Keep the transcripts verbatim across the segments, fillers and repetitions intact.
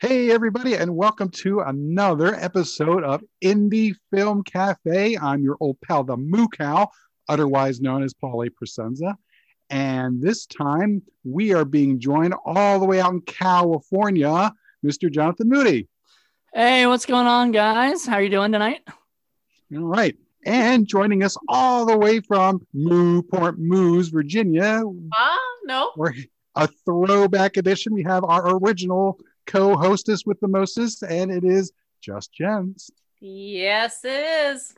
Hey, everybody, and welcome to another episode of Indie Film Cafe. I'm your old pal, the Moo Cow, otherwise known as Paulie Presenza. And this time we are being joined all the way out in California, Mister Jonathan Moody. Hey, what's going on, guys? How are you doing tonight? All right. And joining us all the way from Newport News, Virginia. Ah, uh, no. We're a throwback edition. We have our original co-hostess with the mostest, and it is Just Jens. Yes, it is.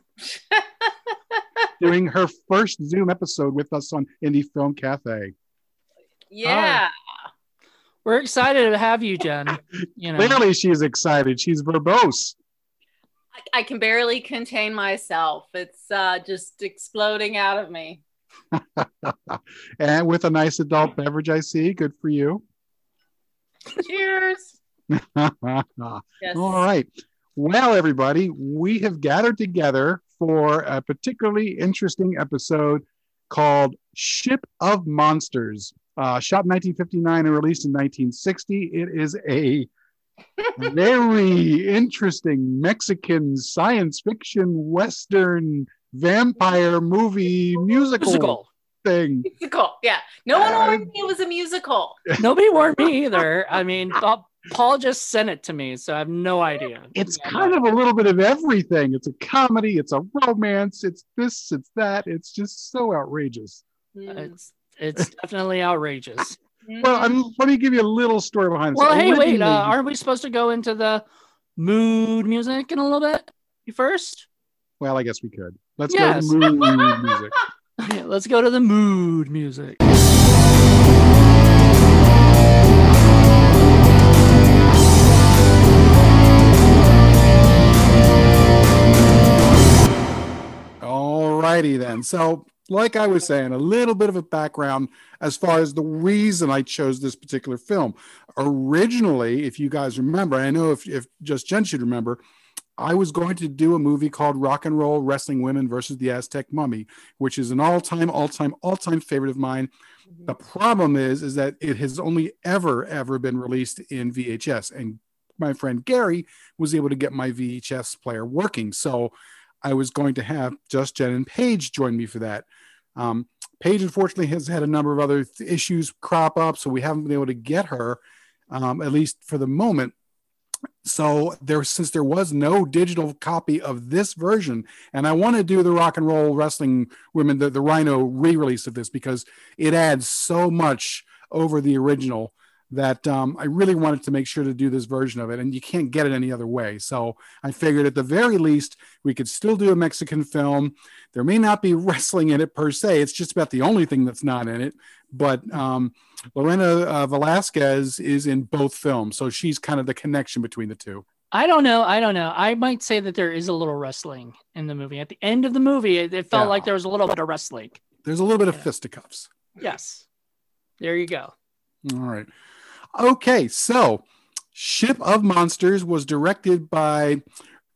Doing her first Zoom episode with us on Indie Film Cafe. Yeah. Oh. We're excited to have you, Jen. You know. Clearly she is excited. She's verbose. I, I can barely contain myself. It's uh, just exploding out of me. And with a nice adult beverage, I see. Good for you. Cheers. Yes. All right. Well, everybody, we have gathered together for a particularly interesting episode called Ship of Monsters. Uh, shot in nineteen fifty-nine and released in nineteen sixty. It is a very interesting Mexican science fiction Western vampire movie musical, musical. thing. Musical, yeah. No one warned me it was a musical. Nobody warned me either. I mean, Paul just sent it to me, so I have no idea. It's kind of a little bit of everything. It's a comedy, it's a romance, it's this, it's that. It's just so outrageous. It's it's definitely outrageous. Well, I'm, let me give you a little story behind it. Well, so hey, wait, uh, originally- aren't we supposed to go into the mood music in a little bit first? Well, I guess we could. Let's Yes. go to mood music. Okay, let's go to the mood music. Alrighty then. So, like I was saying, a little bit of a background as far as the reason I chose this particular film. Originally, if you guys remember, I know if, if just Jen should remember, I was going to do a movie called Rock and Roll Wrestling Women versus the Aztec Mummy, which is an all-time, all-time, all-time favorite of mine. Mm-hmm. The problem is, is that it has only ever, ever been released in V H S. And my friend Gary was able to get my V H S player working. So I was going to have Just Jen and Paige join me for that. Um, Paige, unfortunately, has had a number of other th- issues crop up, so we haven't been able to get her, um, at least for the moment. So there, since there was no digital copy of this version, and I want to do the Rock and Roll Wrestling Women, the, the Rhino re-release of this, because it adds so much over the original that um, I really wanted to make sure to do this version of it, and you can't get it any other way. So I figured at the very least, we could still do a Mexican film. There may not be wrestling in it per se. It's just about the only thing that's not in it. But um, Lorena uh, Velasquez is in both films, so she's kind of the connection between the two. I don't know. I don't know. I might say that there is a little wrestling in the movie. At the end of the movie, it, it felt Yeah. like there was a little bit of wrestling. There's a little bit of Yeah. fisticuffs. Yes. There you go. All right. Okay, so Ship of Monsters was directed by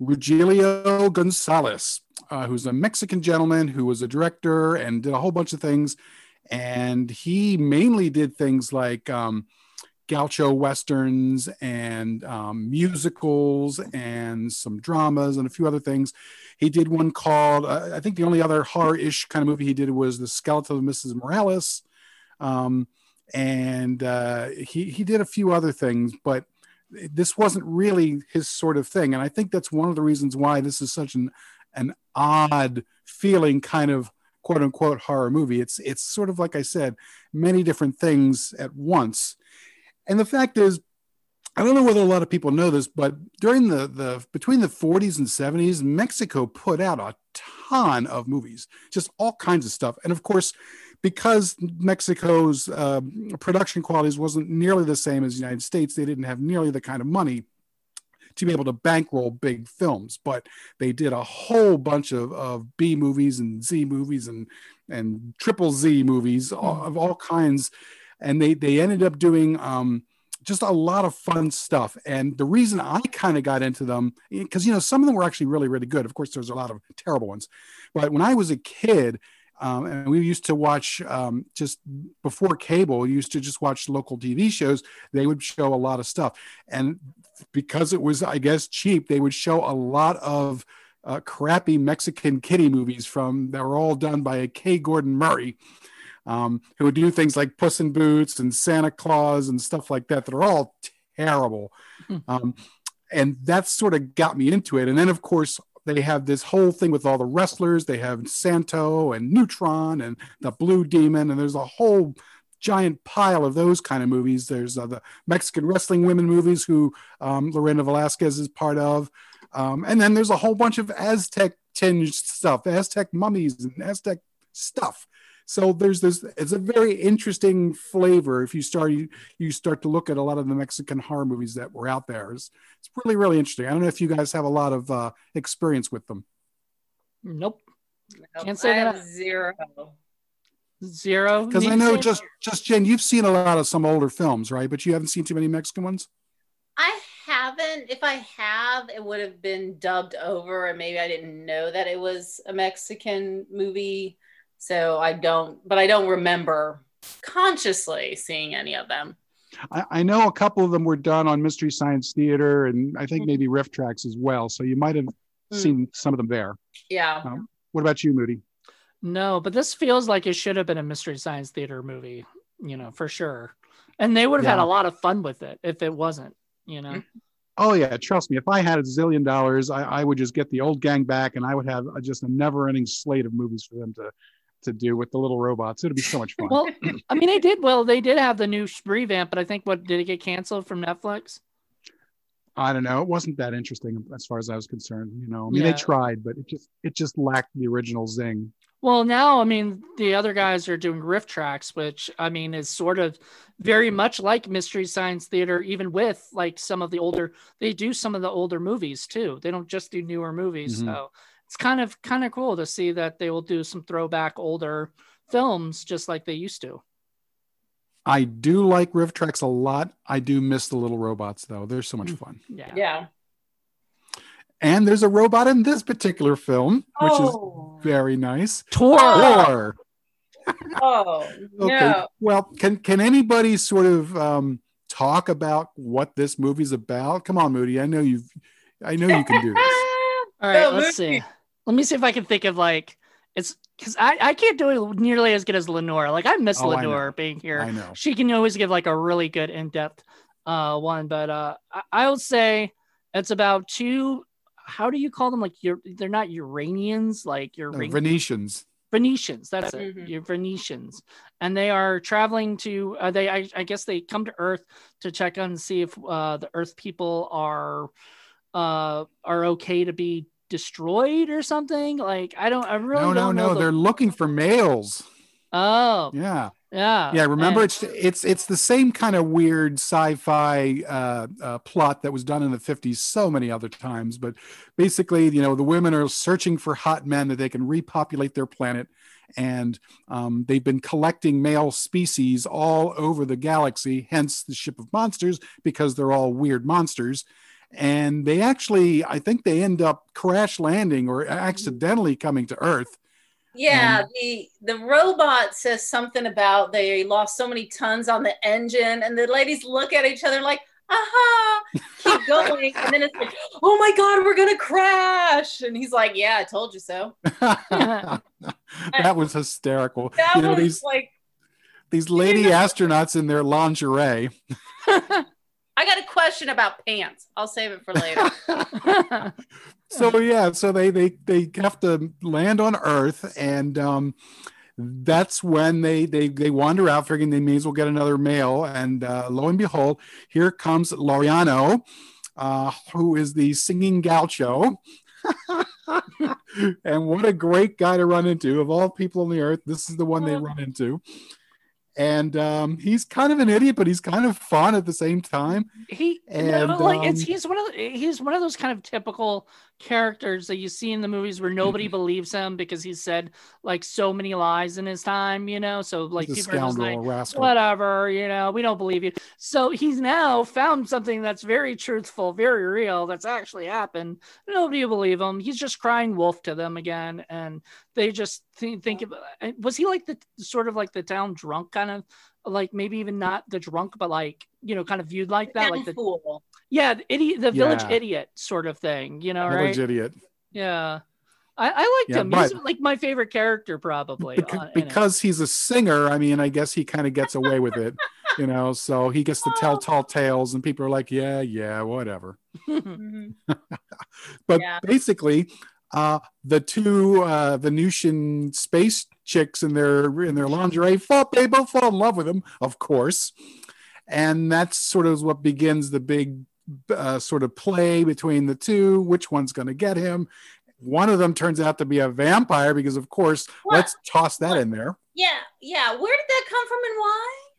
Rogelio Gonzalez, uh, who's a Mexican gentleman who was a director and did a whole bunch of things. And he mainly did things like um, gaucho westerns and um, musicals and some dramas and a few other things. He did one called, uh, I think the only other horror-ish kind of movie he did was The Skeleton of Missus Morales. Um, and uh, he, he did a few other things, but this wasn't really his sort of thing. And I think that's one of the reasons why this is such an, an odd feeling kind of quote unquote horror movie. It's, it's sort of, like I said, many different things at once. And the fact is, I don't know whether a lot of people know this, but during the, the between the forties and seventies, Mexico put out a ton of movies, just all kinds of stuff. And of course, because Mexico's uh, production qualities wasn't nearly the same as the United States, they didn't have nearly the kind of money to be able to bankroll big films. But they did a whole bunch of, of B movies and Z movies and and triple Z movies all, of all kinds. And they, they ended up doing um, just a lot of fun stuff. And the reason I kind of got into them, because, you know, some of them were actually really, really good. Of course, there's a lot of terrible ones. But when I was a kid, Um, and we used to watch um, just before cable, we used to just watch local T V shows. They would show a lot of stuff. And because it was, I guess, cheap, they would show a lot of uh, crappy Mexican kiddie movies from that were all done by K. Gordon Murray, um, who would do things like Puss in Boots and Santa Claus and stuff like that that are all terrible. Um, and that sort of got me into it. And then, of course, they have this whole thing with all the wrestlers. They have Santo and Neutron and the Blue Demon, and there's a whole giant pile of those kind of movies. There's uh, the Mexican wrestling women movies, who um, Lorena Velasquez is part of. Um, and then there's a whole bunch of Aztec tinged stuff, Aztec mummies and Aztec stuff. So there's this, it's a very interesting flavor. If you start, you, you start to look at a lot of the Mexican horror movies that were out there. It's, it's really, really interesting. I don't know if you guys have a lot of uh, experience with them. Nope. Nope, Can't say I that. have zero. Zero. Because I know just, just Jen, you've seen a lot of some older films, right? But you haven't seen too many Mexican ones? I haven't. If I have, it would have been dubbed over, and maybe I didn't know that it was a Mexican movie. So I don't, but I don't remember consciously seeing any of them. I, I know a couple of them were done on Mystery Science Theater, and I think Mm. maybe Riff Tracks as well. So you might have Mm. seen some of them there. Yeah. Um, what about you, Moody? No, but this feels like it should have been a Mystery Science Theater movie, you know, for sure. And they would have had Yeah. a lot of fun with it if it wasn't, you know. Oh yeah, trust me. If I had a zillion dollars, I, I would just get the old gang back, and I would have a, just a never-ending slate of movies for them to to do with the little robots. It'd be so much fun. Well, I mean, they did. Well, they did have the new revamp, but I think what did it get canceled from Netflix? I don't know. It wasn't that interesting as far as I was concerned. You know, I mean, Yeah. they tried, but it just it just lacked the original zing. Well, now, I mean, the other guys are doing Riff Tracks, which I mean is sort of very much like Mystery Science Theater, even with like some of the older, they do some of the older movies too. They don't just do newer movies. Mhm. So it's kind of kind of cool to see that they will do some throwback older films just like they used to. I do like Riff Tracks a lot. I do miss the little robots though. They're so much fun. Yeah. Yeah. And there's a robot in this particular film, which Oh. is very nice. Tor. Thor. Oh, Okay. no. Well, can can anybody sort of um, talk about what this movie's about? Come on, Moody. I know you've. I know you can do this. All right, No, let's movie. see. Let me see if I can think of like it's because I, I can't do it nearly as good as Lenore. Like I miss Oh, I Lenore know. being here. I know. She can always give like a really good in-depth uh one, but uh I, I would say it's about two. How do you call them? Like you're they're not Uranians, like you're No, Venetians. Venetians. That's it. Mhm. You're Venetians, and they are traveling to. Uh, they I, I guess they come to Earth to check on and see if uh, the Earth people are uh are okay to be destroyed or something. Like I don't. I really No, no, don't know no. the- They're looking for males. Oh Yeah. yeah Yeah, remember and- it's it's it's the same kind of weird sci-fi uh, uh, plot that was done in the fifties so many other times. But basically, you know, the women are searching for hot men that they can repopulate their planet, and um, they've been collecting male species all over the galaxy. Hence the Ship of Monsters, because they're all weird monsters. And they actually, I think, they end up crash landing or accidentally coming to Earth. Yeah, Um, the the robot says something about they lost so many tons on the engine, and the ladies look at each other like, aha, keep going. And then it's like, oh my God, we're gonna crash. And he's like, yeah, I told you so. that was hysterical. That you know, was these like, these lady astronauts in their lingerie. I got a question about pants. I'll save it for later. So yeah, so they they they have to land on Earth, and um, that's when they they they wander out, figuring they may as well get another male. And uh, lo and behold, here comes Laureano, uh, who is the singing gaucho. And what a great guy to run into! Of all people on the earth, this is the one they run into. and um, he's kind of an idiot, but he's kind of fun at the same time. He and no, like um, it's he's one of the, he's one of those kind of typical characters that you see in the movies where nobody believes him because he's said like so many lies in his time, you know. So like he's a people are just scoundrel, like, rascal. whatever, you know, we don't believe you. So he's now found something that's very truthful, very real, that's actually happened. Nobody will believe him. He's just crying wolf to them again, and they just think, think of. Was he like the sort of like the town drunk kind of? Like maybe even not the drunk, but like, you know, kind of viewed like that, like the fool. Yeah, the idiot, the village Yeah. idiot sort of thing, you know, Village right? idiot. Yeah, I, I liked Yeah, him. but- He's like my favorite character, probably. Beca- on- in it. because he's a singer, I mean, I guess he kind of gets away with it, you know. So he gets to tell tall tales, and people are like, "Yeah, yeah, whatever." Mhm. But Yeah. basically, uh, the two uh, Venusian space chicks in their in their lingerie fall. They both fall in love with him, of course, and that's sort of what begins the big uh, sort of play between the two. Which one's going to get him? One of them turns out to be a vampire because, of course, What? let's toss that What? in there. Yeah, yeah. Where did that come from and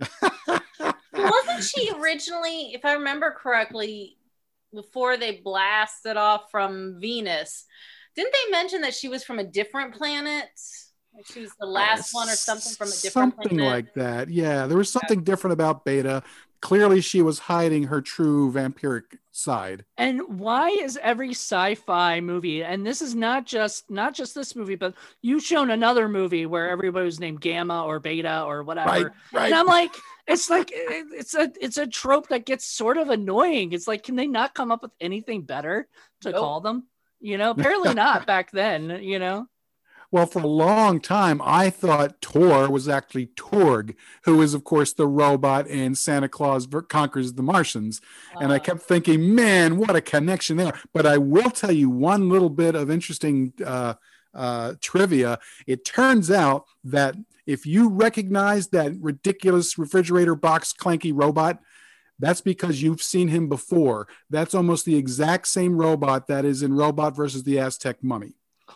why? Wasn't she originally, if I remember correctly, before they blasted off from Venus, didn't they mention that she was from a different planet? Like she was the last one or something from a different something planet? like that. Yeah, there was something different about Beta. Clearly, she was hiding her true vampiric side. And why is every sci-fi movie, and this is not just not just this movie, but you've shown another movie where everybody was named Gamma or Beta or whatever. Right, right. And I'm like, it's like it- it's a it's a trope that gets sort of annoying. It's like, can they not come up with anything better to Nope. call them? You know, apparently not back then, you know. Well, for a long time, I thought Tor was actually Torg, who is, of course, the robot in Santa Claus Ver- Conquers the Martians. And I Uh, kept thinking, man, what a connection there. But I will tell you one little bit of interesting uh, uh, trivia. It turns out that if you recognize that ridiculous refrigerator box clanky robot, that's because you've seen him before. That's almost the exact same robot that is in Robot versus the Aztec Mummy,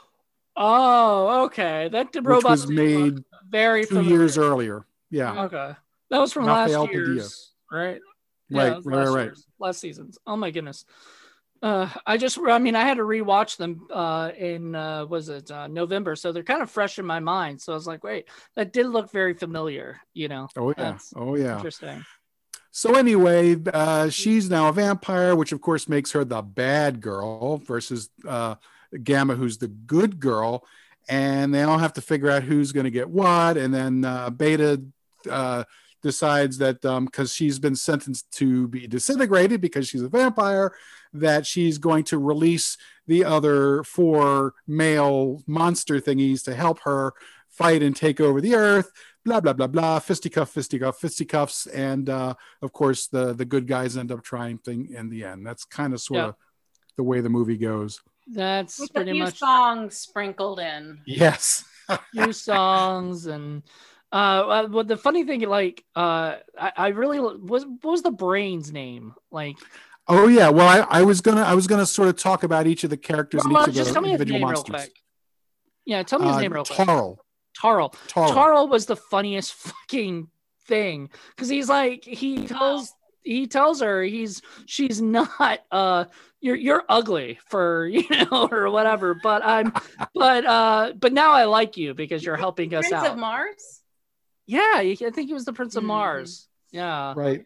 Oh, okay. That which robot was made very two familiar. years earlier. Yeah. Okay, that was from Rafael last Padilla. year's, right? Right, it was right, last right. year's- Last season's. Oh my goodness. Uh, I just, I mean, I had to rewatch them uh, in, uh, was it uh, November? So they're kind of fresh in my mind. So I was like, wait, that did look very familiar, you know? Oh, yeah. That's Oh, yeah. interesting. So anyway, uh, she's now a vampire, which of course makes her the bad girl versus uh, Gamma, who's the good girl. And they all have to figure out who's going to get what. And then uh, Beta uh, decides that because um, she's been sentenced to be disintegrated because she's a vampire, that she's going to release the other four male monster thingies to help her fight and take over the earth. Blah, blah, blah, blah, fisticuff, fisticuff, fisticuffs. And uh, of course, the, the good guys end up triumphing in the end. That's kind of sort Yeah. of the way the movie goes. That's with a pretty few much songs sprinkled in. Yes. few songs and uh well the funny thing like uh I, I really was what was the brain's name like Oh yeah. Well, I, I was gonna I was gonna sort of talk about each of the characters well, and each of just the tell me his individual name real monsters. quick. Yeah, tell me his Uh, name real quick. Tarl. Tarl. Tarl. Tarl was the funniest fucking thing because he's like he tells he tells her he's she's not uh you're you're ugly for you know or whatever but I'm but uh but now I like you because you're helping us Prince out. of Mars? Yeah, I think he was the Prince of Mhm. Mars. Yeah. Right.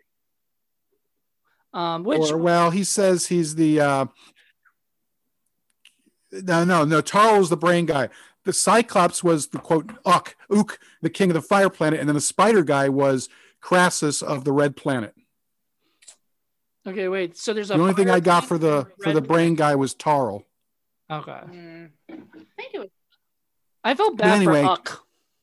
Um, which Or well, he says he's the uh, no no no. Tarl was the brain guy. The Cyclops was the quote Uk Ook, the king of the fire planet, and then the spider guy was Crassus of the red planet. okay, wait. So there's a The only thing fire I got planet for the and a for the red brain guy was Tarl. planet. Okay, Mm. I think it was. I felt But bad anyway- for Uck.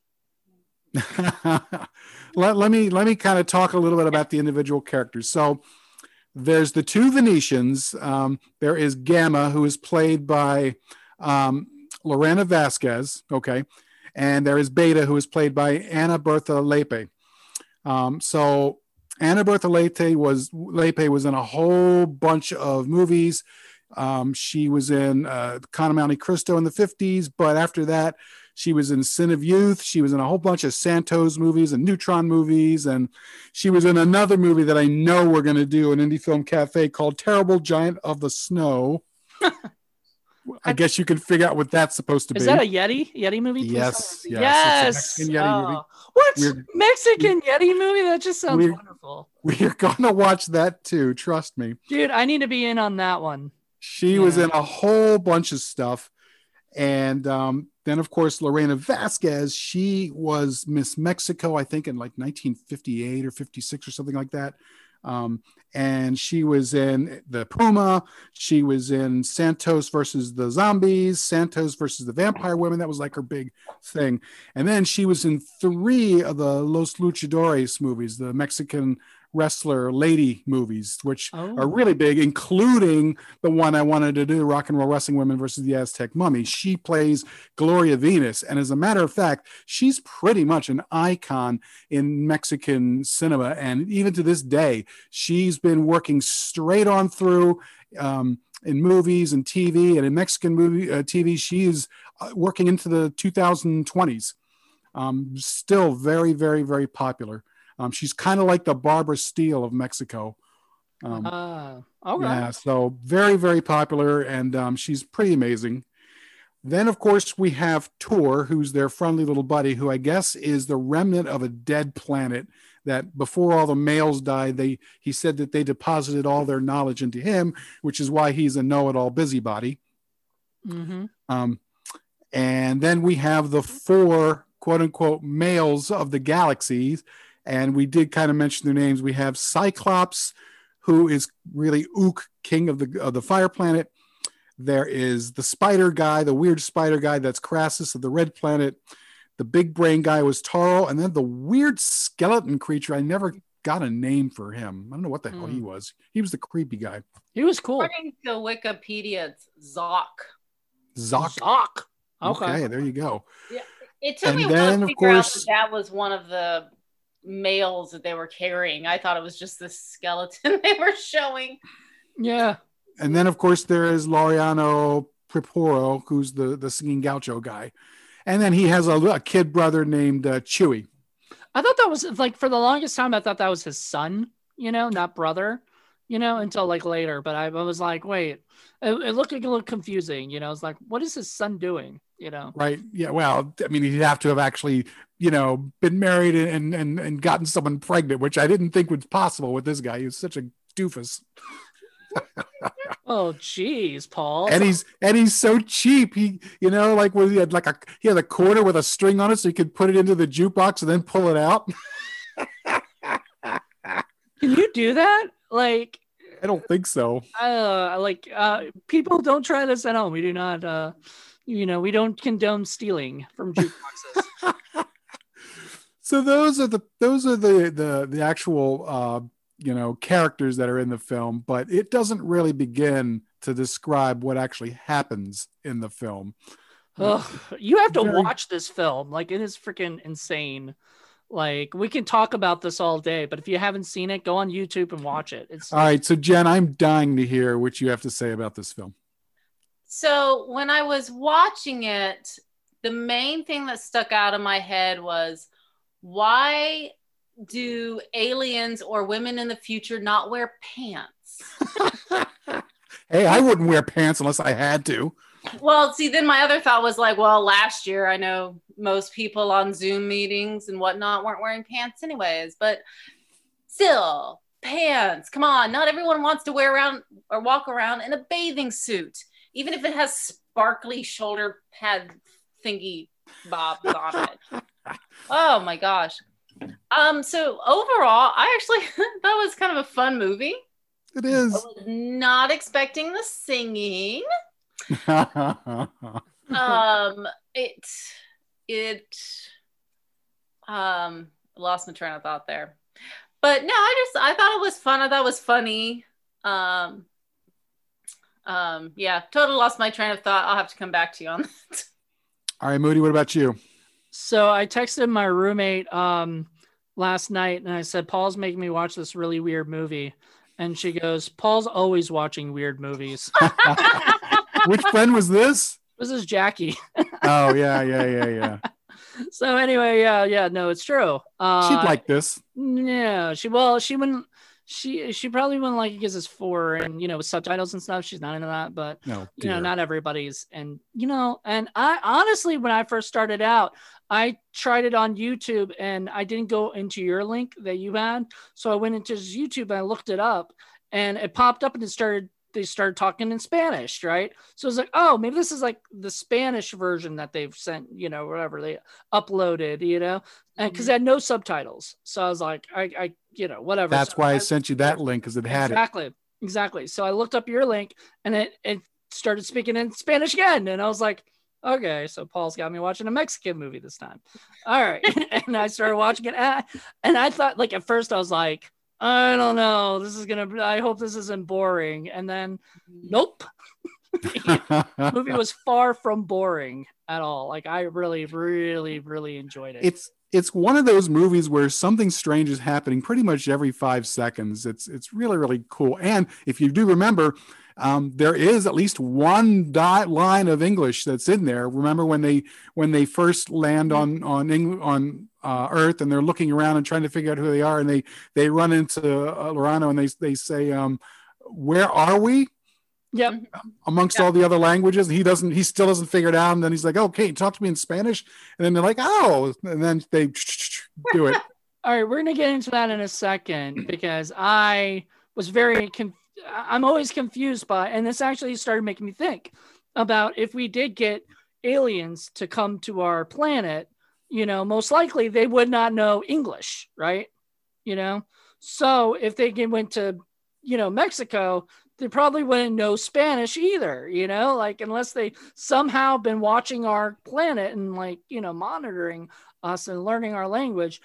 let, let me let me kind of talk a little bit about the individual characters. So there's the two Venetians. Um, there is Gamma, who is played by um, Lorena Vasquez. Okay, and there is Beta, who is played by Anna Bertha Lepe. Um, so Anna Bertha Lepe was Lepe was in a whole bunch of movies. Um, she was in uh, Con Monte Cristo in the fifties, but after that, She was in Sin of Youth. She was in a whole bunch of Santos movies and Neutron movies. And she was in another movie that I know we're going to do, an Indie Film Cafe, called Terrible Giant of the Snow. I guess you can figure out what that's supposed to Is be. that a Yeti? Yeti movie? Please Yes. tell me. Yes. Yes. It's a Mexican Yeti Oh. movie. What? We're- Mexican Yeti movie? That just sounds We're- wonderful. We're going to watch that too. Trust me. Dude, I need to be in on that one. She was Yeah. in a whole bunch of stuff. And um, then, of course, Lorena Vasquez, she was Miss Mexico, I think, in like nineteen fifty-eight or fifty-six or something like that. Um, and she was in The Puma. She was in Santos versus the Zombies, Santos versus the Vampire Women. That was like her big thing. And then she was in three of the Los Luchadores movies, the Mexican wrestler lady movies, which Oh. are really big, including the one I wanted to do, Rock and Roll Wrestling Women versus the Aztec Mummy. She plays Gloria Venus. And as a matter of fact, she's pretty much an icon in Mexican cinema. And even to this day, she's been working straight on through um, in movies and T V, and in Mexican movie uh, T V, she is uh, working into the two thousand twenties. Um, still very, very, very popular. Um, she's kind of like the Barbara Steele of Mexico. Um, Uh, okay. yeah, so very, very popular, and um, she's pretty amazing. Then, of course, we have Tor, who's their friendly little buddy, who I guess is the remnant of a dead planet that before all the males died, they he said that they deposited all their knowledge into him, which is why he's a know-it-all busybody. Mm-hmm. Um, and then we have the four quote-unquote males of the galaxies, and we did kind of mention their names. We have Cyclops, who is really Ook, king of the of the fire planet. There is the spider guy, the weird spider guy, that's Crassus of the red planet. The big brain guy was Taro, and then the weird skeleton creature. I never got a name for him. I don't know what the hell he Hmm. was. He was the creepy guy. He was cool. According to Wikipedia, it's Zoc. Zoc. Zoc. Okay. Okay, there you go. It took And me a then, while to of figure out course- that that was one of the males that they were carrying. I thought it was just the skeleton they were showing. Yeah. And then, of course, there is Laureano Preporo, who's the, the singing gaucho guy. And then he has a, a kid brother named uh, Chewy. I thought that was like for the longest time, I thought that was his son, you know, not brother, you know, until like later. But I, I was like, wait, it, it looked like a little confusing, you know. It's like, what is his son doing, you know? Right. Yeah. Well, I mean, he'd have to have actually, you know, been married and, and, and gotten someone pregnant, which I didn't think was possible with this guy. He was such a doofus. Oh, geez, Paul. And he's and he's so cheap. He, you know, like when he had like a he had a quarter with a string on it, so he could put it into the jukebox and then pull it out. Can you do that? Like, I don't think so. uh, like uh, people don't try this at home. We do not, uh, you know, we don't condone stealing from jukeboxes. So those are the those are the the the actual uh, you know characters that are in the film, but it doesn't really begin to describe what actually happens in the film. Ugh, you have to Very- watch this film. Like, it is freaking insane. Like, we can talk about this all day, but if you haven't seen it, go on YouTube and watch it. It's All right, so Jen, I'm dying to hear what you have to say about this film. So when I was watching it, the main thing that stuck out of my head was, why do aliens or women in the future not wear pants? Hey, I wouldn't wear pants unless I had to. Well, see, then my other thought was like, well, last year I know most people on Zoom meetings and whatnot weren't wearing pants anyways, but still, pants. Come on, not everyone wants to wear around or walk around in a bathing suit, even if it has sparkly shoulder pad thingy bobs on it. Oh my gosh. Um, so overall, I actually that was kind of a fun movie. It I is. was not expecting the singing. um it it um lost my train of thought there, but no, I just I thought it was fun. I thought it was funny. um um yeah, totally lost my train of thought. I'll have to come back to you on that. All right, Moody, what about you? So I texted my roommate um last night and I said, Paul's making me watch this really weird movie. And she goes, Paul's always watching weird movies. Which friend was this? This is Jackie. Oh yeah, yeah, yeah, yeah. So anyway, yeah, yeah, no, it's true. Uh, She'd like this. Yeah, she well, she wouldn't. She she probably wouldn't like it because it's foreign, you know, with subtitles and stuff. She's not into that, but No, you know, dear. not everybody's. And you know, and I honestly, when I first started out, I tried it on YouTube, and I didn't go into your link that you had, so I went into his YouTube and I looked it up, and it popped up, and it started. They started talking in Spanish, right? So I was like, oh, maybe this is like the Spanish version that they've sent, you know, whatever they uploaded, you know, and because Mhm. it had no subtitles. So I was like, I, I you know, whatever. That's So why I sent you that link, because it had it. exactly, exactly. So I looked up your link, and it it started speaking in Spanish again, and I was like, okay, so Paul's got me watching a Mexican movie this time. All right, and I started watching it, and I, and I thought, like, at first I was like, I don't know, this is gonna. I hope this isn't boring, and then nope. The movie was far from boring at all. Like, I really, really, really enjoyed it. It's it's one of those movies where something strange is happening pretty much every five seconds. It's it's really, really cool. And if you do remember, um, there is at least one dot line of English that's in there. Remember when they when they first land on on Eng- on uh, Earth, and they're looking around and trying to figure out who they are, and they they run into uh, Lorano, and they they say, um, "Where are we?" Yep. Amongst Yep. all the other languages. He doesn't, he still doesn't figure it out. And then he's like, okay, talk to me in Spanish. And then they're like, oh, and then they do it. All right, we're gonna get into that in a second, because I was very conf- I'm always confused by, and this actually started making me think about, if we did get aliens to come to our planet, you know, most likely they would not know English, right? You know, so if they went to, you know, Mexico, they probably wouldn't know Spanish either, you know, like, unless they somehow been watching our planet and, like, you know, monitoring us and learning our language.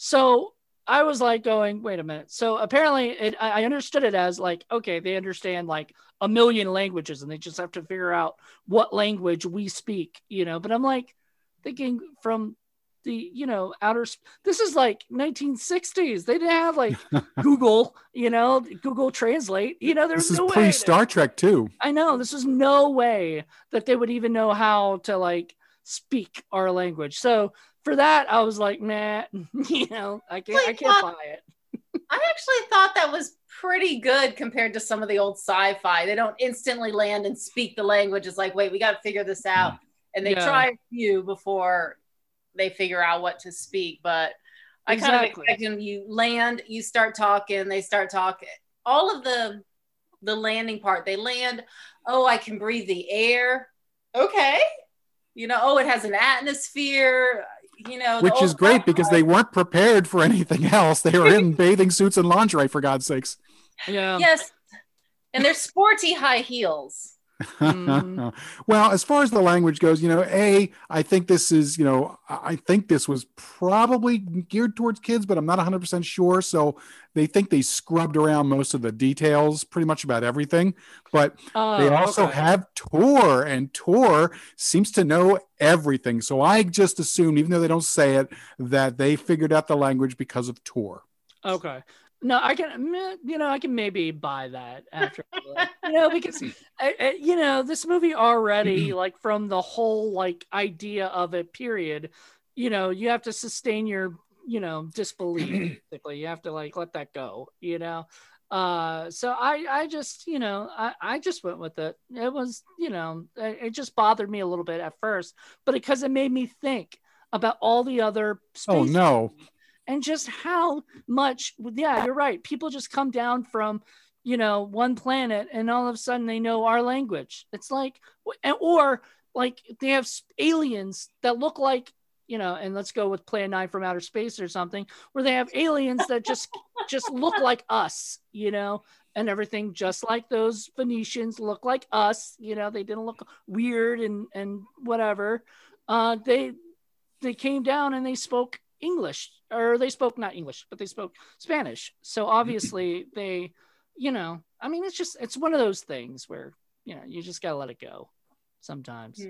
So I was like going, wait a minute. So apparently it, I understood it as like, okay, they understand like a million languages, and they just have to figure out what language we speak, you know, but I'm like thinking from the, you know, outer, this is like nineteen sixties. They didn't have like Google, you know, Google Translate, you know, there's This is no way. pre Star Trek too. I know, this is no way that they would even know how to like speak our language. So for that, I was like, nah, you know, I can't, I can't buy it. I actually thought that was pretty good compared to some of the old sci-fi. They don't instantly land and speak the language. It's like, wait, we got to figure this out. And they Yeah. try a few before they figure out what to speak. But I kind Exactly. of expect them, you land, you start talking, they start talking. All of the the landing part, they land, oh, I can breathe the air. Okay. You know, oh, it has an atmosphere. You know, the Which is old great because they weren't prepared for anything else. They were in bathing suits and lingerie, for God's sakes. Yeah. Yes. And they're sporty high heels. Mhm. Well, as far as the language goes, you know, A, I think this is, you know, I think this was probably geared towards kids, but I'm not one hundred percent sure. So they think they scrubbed around most of the details, pretty much about everything. But Oh, they also okay. have Tor, and Tor seems to know everything. So I just assumed, even though they don't say it, that they figured out the language because of Tor. Okay. No, I can, meh, you know, I can maybe buy that after, you know, because, I, I, you know, this movie already, like, from the whole, like, idea of it, period, you know, you have to sustain your, you know, disbelief, basically. You have to, like, let that go, you know? Uh, so I, I just, you know, I, I just went with it. It was, you know, it, it just bothered me a little bit at first, but because it made me think about all the other space Oh, no. and just how much, yeah, you're right. People just come down from, you know, one planet, and all of a sudden they know our language. It's like, or like they have aliens that look like, you know, and let's go with Plan nine from Outer Space or something, where they have aliens that just, just look like us, you know, and everything, just like those Venetians look like us, you know, they didn't look weird and, and whatever. Uh, they, they came down and they spoke English, or they spoke not English, but they spoke Spanish. So obviously they, you know, I mean, it's just, it's one of those things where, you know, you just got to let it go sometimes.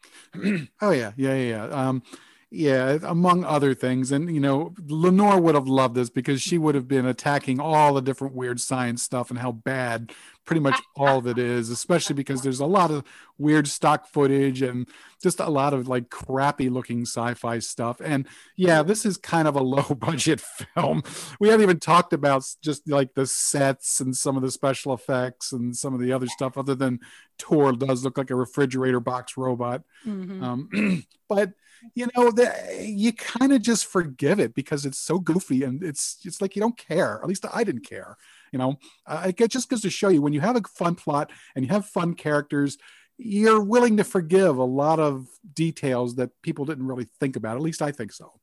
Oh yeah. Yeah. Yeah. Um, yeah. Among other things. And, you know, Lenore would have loved this because she would have been attacking all the different weird science stuff and how bad pretty much all of it is, especially because there's a lot of weird stock footage and just a lot of like crappy looking sci-fi stuff. And yeah, this is kind of a low budget film. We haven't even talked about just like the sets and some of the special effects and some of the other stuff, other than Tor does look like a refrigerator box robot. Mm-hmm. Um, but you know, the, you kind of just forgive it because it's so goofy, and it's it's like you don't care. At least I didn't care. You know, uh, it just goes to show you, when you have a fun plot and you have fun characters, you're willing to forgive a lot of details that people didn't really think about. At least I think so.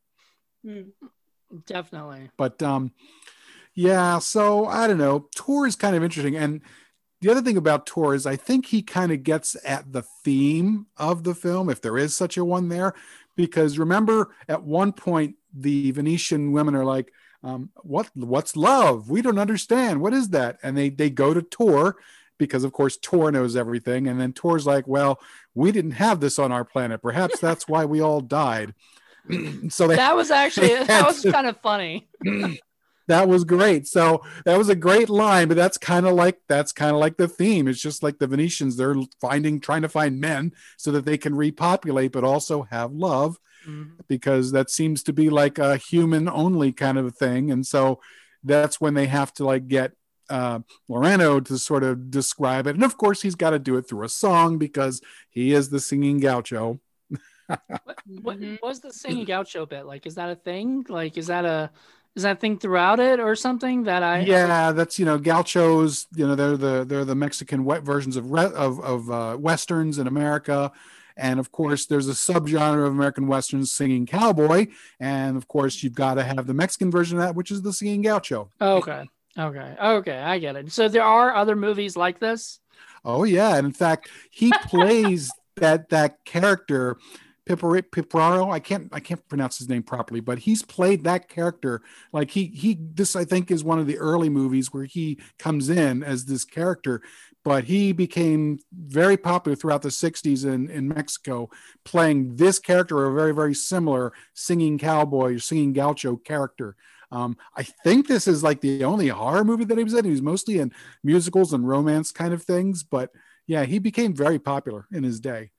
Definitely. But um, yeah, so I don't know. Tor is kind of interesting. And the other thing about Tor is I think he kind of gets at the theme of the film, if there is such a one there. Because remember, at one point, the Venetian women are like, um, what, what's love? We don't understand. What is that? And they, they go to Tor, because of course Tor knows everything. And then Tor's like, well, we didn't have this on our planet. Perhaps that's why we all died. So they, that was actually, that was to, kind of funny. That was great. So that was a great line, but that's kind of like, that's kind of like the theme. It's just like the Venetians, they're finding, trying to find men so that they can repopulate, but also have love, mm-hmm. because that seems to be like a human only kind of thing. And so that's when they have to like get uh, Lorano to sort of describe it. And of course he's got to do it through a song because he is the singing gaucho. what, what was the singing gaucho bit? Like, is that a thing? Like, is that a, Is that thing throughout it or something that I? Yeah, that's, you know, gauchos. You know, they're the they're the Mexican wet versions of of of uh, westerns in America, and of course, there's a subgenre of American westerns, singing cowboy, and of course, you've got to have the Mexican version of that, which is the singing gaucho. Okay, okay, okay, I get it. So there are other movies like this. Oh yeah, and in fact, he plays that that character. Piporaro, I can't I can't pronounce his name properly, but he's played that character. Like he he this I think is one of the early movies where he comes in as this character, but he became very popular throughout the sixties in, in Mexico, playing this character, a very, very similar singing cowboy or singing gaucho character. Um, I think this is like the only horror movie that he was in. He was mostly in musicals and romance kind of things, but yeah, he became very popular in his day.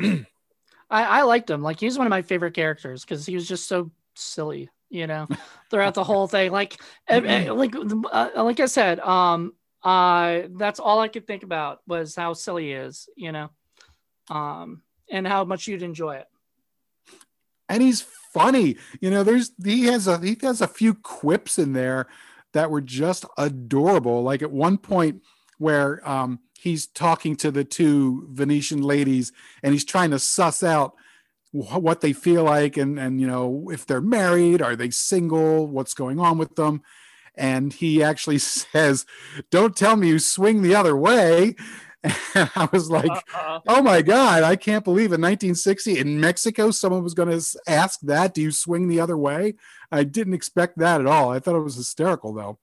I, I liked him. Like, he's one of my favorite characters because he was just so silly, you know, throughout the whole thing. Like, like, uh, like I said, um, uh, that's all I could think about was how silly he is, you know, um, and how much you'd enjoy it. And he's funny, you know. There's he has a he has a few quips in there that were just adorable. Like at one point where um. he's talking to the two Venetian ladies and he's trying to suss out what they feel like. And, and, you know, if they're married, are they single, what's going on with them? And he actually says, don't tell me you swing the other way. And I was like, uh-uh. Oh my God, I can't believe in nineteen sixty in Mexico, someone was going to ask that. Do you swing the other way? I didn't expect that at all. I thought it was hysterical though.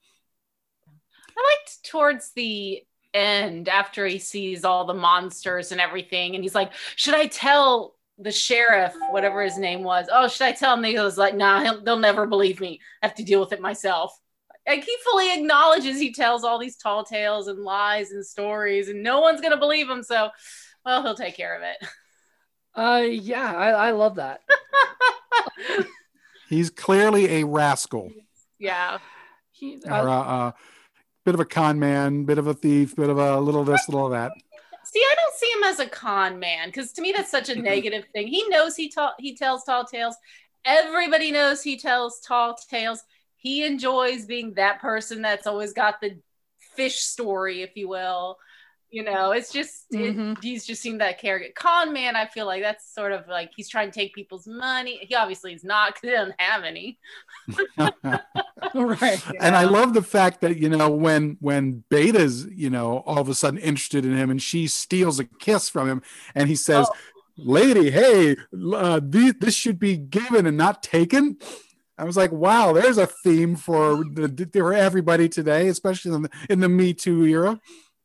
I liked towards the end after he sees all the monsters and everything, and he's like, should I tell the sheriff, whatever his name was? Oh, should I tell him? And he was like, nah, he'll, they'll never believe me. I have to deal with it myself. Like, he fully acknowledges he tells all these tall tales and lies and stories, and no one's gonna believe him, so well, he'll take care of it. Uh yeah, I, I love that. He's clearly a rascal. Yeah. He, uh, or, uh, uh bit of a con man, bit of a thief, bit of a little this, little that. See, I don't see him as a con man, because to me that's such a negative thing. He knows he ta- he tells tall tales. Everybody knows he tells tall tales. He enjoys being that person that's always got the fish story, if you will. You know, it's just, mm-hmm. it, he's just seen that character. Con man, I feel like that's sort of like he's trying to take people's money. He obviously is not, because he doesn't have any. Right. And I love the fact that, you know, when when Beta's, you know, all of a sudden interested in him and she steals a kiss from him and he says, oh. Lady, hey, uh, th- this should be given and not taken. I was like, wow, there's a theme for the for everybody today, especially in the, in the Me Too era.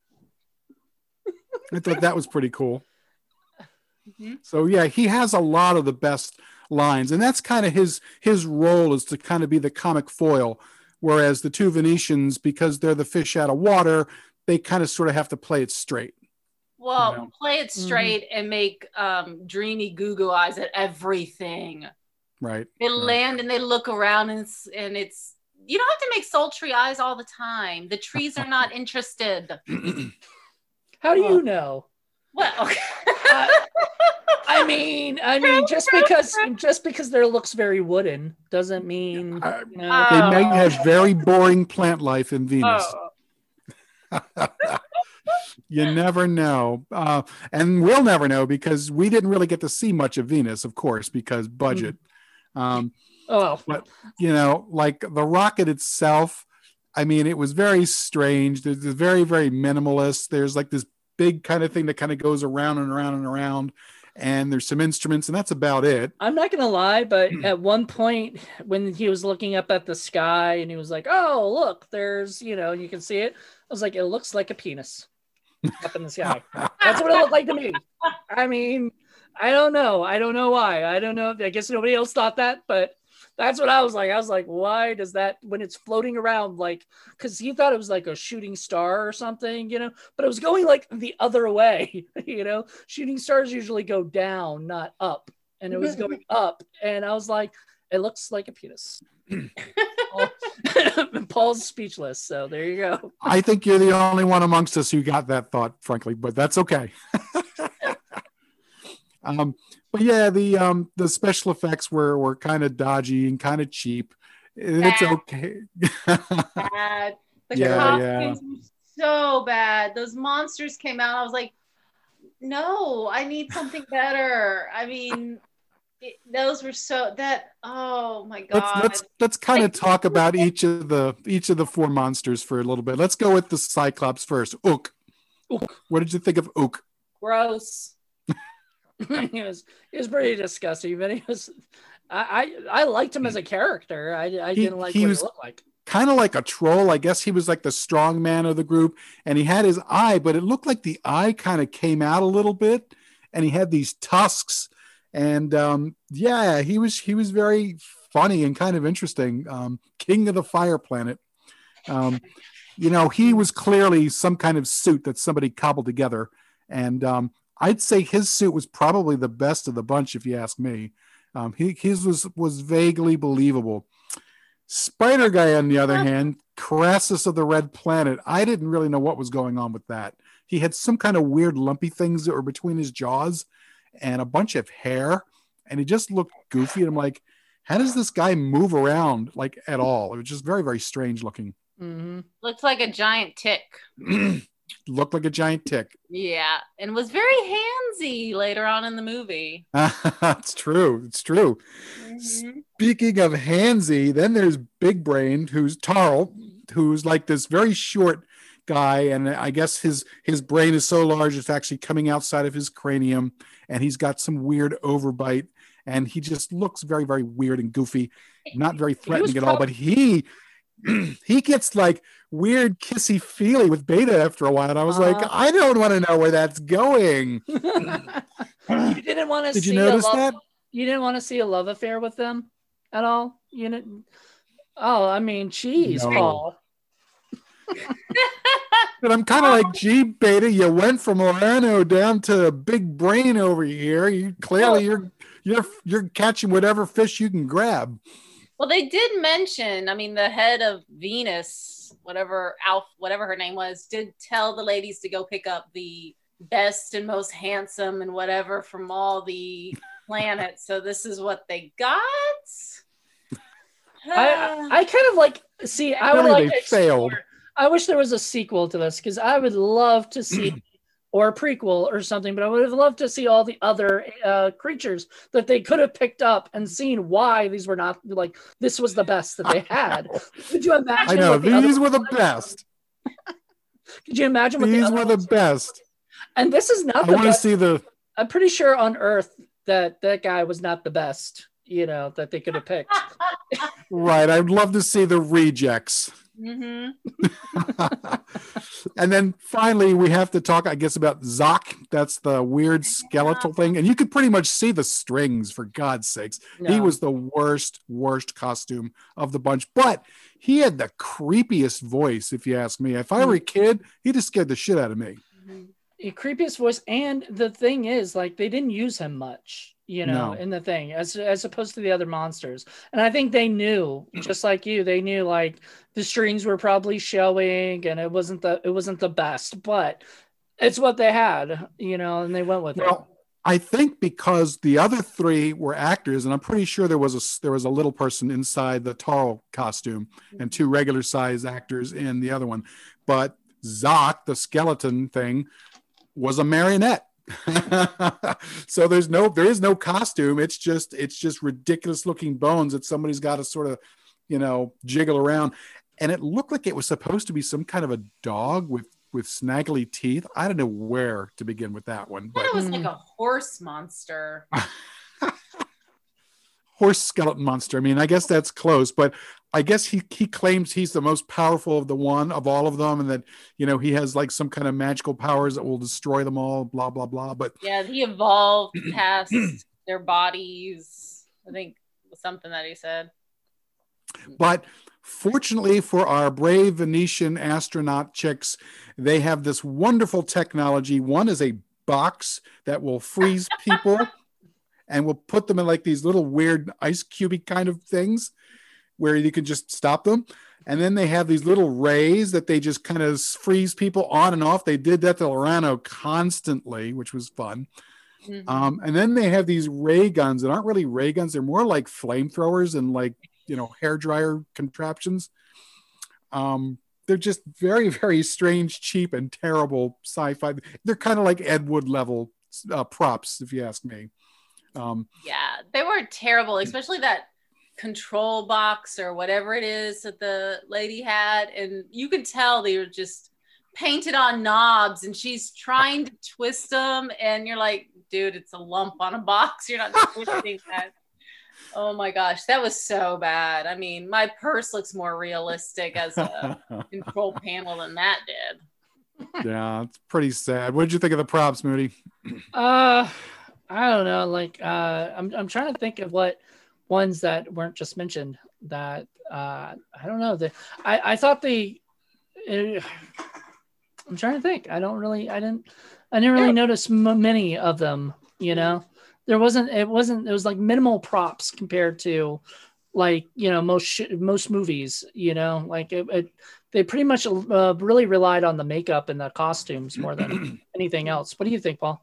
I thought that was pretty cool. Mm-hmm. So yeah, he has a lot of the best lines, and that's kind of his his role, is to kind of be the comic foil. Whereas the two Venetians, because they're the fish out of water, they kind of sort of have to play it straight. Well, You know? play it straight mm-hmm. and make um, dreamy Google eyes at everything. Right. They right. land and they look around and it's, and it's, you don't have to make sultry eyes all the time. The trees are not interested. How do you know? Well, okay. uh, I mean, I mean, just because just because their looks very wooden doesn't mean uh, you know, they may have very boring plant life in Venus. Oh. You never know. Uh, and we'll never know because we didn't really get to see much of Venus, of course, because budget. Um, oh, but, you know, like the rocket itself, I mean, it was very strange. There's very, very minimalist. There's like this big kind of thing that kind of goes around and around and around. And there's some instruments, and that's about it. I'm not going to lie, but at one point when he was looking up at the sky and he was like, oh, look, there's, you know, you can see it. I was like, it looks like a penis up in the sky. That's what it looked like to me. I mean, I don't know. I don't know why. I don't know. I guess nobody else thought that, but that's what I was like. I was like, why does that, when it's floating around, like, because he thought it was like a shooting star or something, you know, but it was going like the other way, you know, shooting stars usually go down, not up. And it was going up. And I was like, it looks like a penis. Paul's speechless. So there you go. I think you're the only one amongst us who got that thought, frankly, but that's okay. um, but yeah, the um, the special effects were were kind of dodgy and kind of cheap. And it's okay. Bad. The yeah, costumes yeah. were so bad. Those monsters came out. I was like, no, I need something better. I mean, it, those were so that. Oh my god. Let's let's let's kind of talk about each of the each of the four monsters for a little bit. Let's go with the Cyclops first. Ook. Ook. What did you think of Ook? Gross. he was he was pretty disgusting, but he was. I I, I liked him as a character. I I he, didn't like he what was he looked like. Kind of like a troll. I guess he was like the strong man of the group, and he had his eye, but it looked like the eye kind of came out a little bit, and he had these tusks. And um, yeah, he was he was very funny and kind of interesting. Um, King of the Fire Planet. Um, you know, he was clearly some kind of suit that somebody cobbled together, and um, I'd say his suit was probably the best of the bunch, if you ask me. Um, he, his was was vaguely believable. Spider Guy, on the other hand, Crassus of the Red Planet, I didn't really know what was going on with that. He had some kind of weird lumpy things that were between his jaws and a bunch of hair, and he just looked goofy. And I'm like, how does this guy move around like at all? It was just very, very strange looking. Mm-hmm. Looks like a giant tick. Looked like a giant tick. Yeah, and was very handsy later on in the movie. It's true. It's true. Mm-hmm. Speaking of handsy, then there's Big Brain, who's Tarl, who's like this very short guy, and I guess his his brain is so large it's actually coming outside of his cranium, and he's got some weird overbite, and he just looks very, very weird and goofy, not very threatening at all. But he he gets like weird kissy feely with Beta after a while, and I was uh, like, I don't want to know where that's going. You didn't want to Did see you notice love, that? You didn't want to see a love affair with them at all? You didn't. Oh, I mean, geez, no. Paul. But I'm kind of like, gee, Beta, you went from Orano down to Big Brain over here. You clearly you're you're you're catching whatever fish you can grab. Well, they did mention, I mean, the head of Venus, whatever Alf, whatever her name was, did tell the ladies to go pick up the best and most handsome and whatever from all the planets. So this is what they got. I I kind of like see. I would Really, like they to explore, failed. I wish there was a sequel to this because I would love to see. Or a prequel or something, but I would have loved to see all the other uh, creatures that they could have picked up and seen why these were not like this was the best that they had. Could you imagine? I know what the these other were the best. Could you imagine what these the were the best? And this is not. I the want to best. see the. I'm pretty sure on Earth that that guy was not the best. You know that they could have picked. Right, I'd love to see the rejects. Mm-hmm. And then finally, we have to talk, I guess, about Zoc. That's the weird skeletal thing. And you could pretty much see the strings, for God's sakes. No. He was the worst, worst costume of the bunch. But he had the creepiest voice, if you ask me. If I were a kid, he just scared the shit out of me. The creepiest voice. And the thing is, like, they didn't use him much, you know, No. in the thing, as as opposed to the other monsters. And I think they knew, just like you, they knew like the strings were probably showing and it wasn't the it wasn't the best, but it's what they had, you know, and they went with Well, I think because the other three were actors, and I'm pretty sure there was a there was a little person inside the Taro costume and two regular size actors in the other one. But Zoc, the skeleton thing, was a marionette. So there's no there is no costume. It's just it's just ridiculous looking bones that somebody's got to sort of, you know, jiggle around. And it looked like it was supposed to be some kind of a dog with with snaggly teeth. I don't know where to begin with that one, I but thought it was like a horse monster. horse skeleton monster. I mean, I guess that's close, but I guess he he claims he's the most powerful of the one of all of them, and that, you know, he has like some kind of magical powers that will destroy them all, blah blah blah. But Yeah, he evolved past their bodies. I think was something that he said. But fortunately for our brave Venetian astronaut chicks, they have this wonderful technology. One is a box that will freeze people and will put them in like these little weird ice cubey kind of things where you can just stop them. And then they have these little rays that they just kind of freeze people on and off. They did that to Lorano constantly, which was fun. Mm-hmm. Um, and then they have these ray guns that aren't really ray guns. They're more like flamethrowers and like, you know, hair dryer contraptions. Um, they're just very, very strange, cheap, and terrible sci-fi. They're kind of like Ed Wood level uh, props, if you ask me. Um, yeah, they were terrible, especially that control box or whatever it is that the lady had. And you could tell they were just painted on knobs and she's trying to twist them. And you're like, dude, it's a lump on a box. You're not twisting that. Oh my gosh, that was so bad. I mean, my purse looks more realistic as a control panel than that did. Yeah, it's pretty sad. What did you think of the props, Moody? Uh, I don't know. Like, uh, I'm I'm trying to think of what ones that weren't just mentioned. That uh, I don't know. The I I thought the. Uh, I'm trying to think. I don't really. I didn't. I didn't really yeah. notice m- many of them. You know. There wasn't, it wasn't, it was like minimal props compared to like, you know, most, sh- most movies, you know, like it, it they pretty much uh, really relied on the makeup and the costumes more than anything else. What do you think, Paul?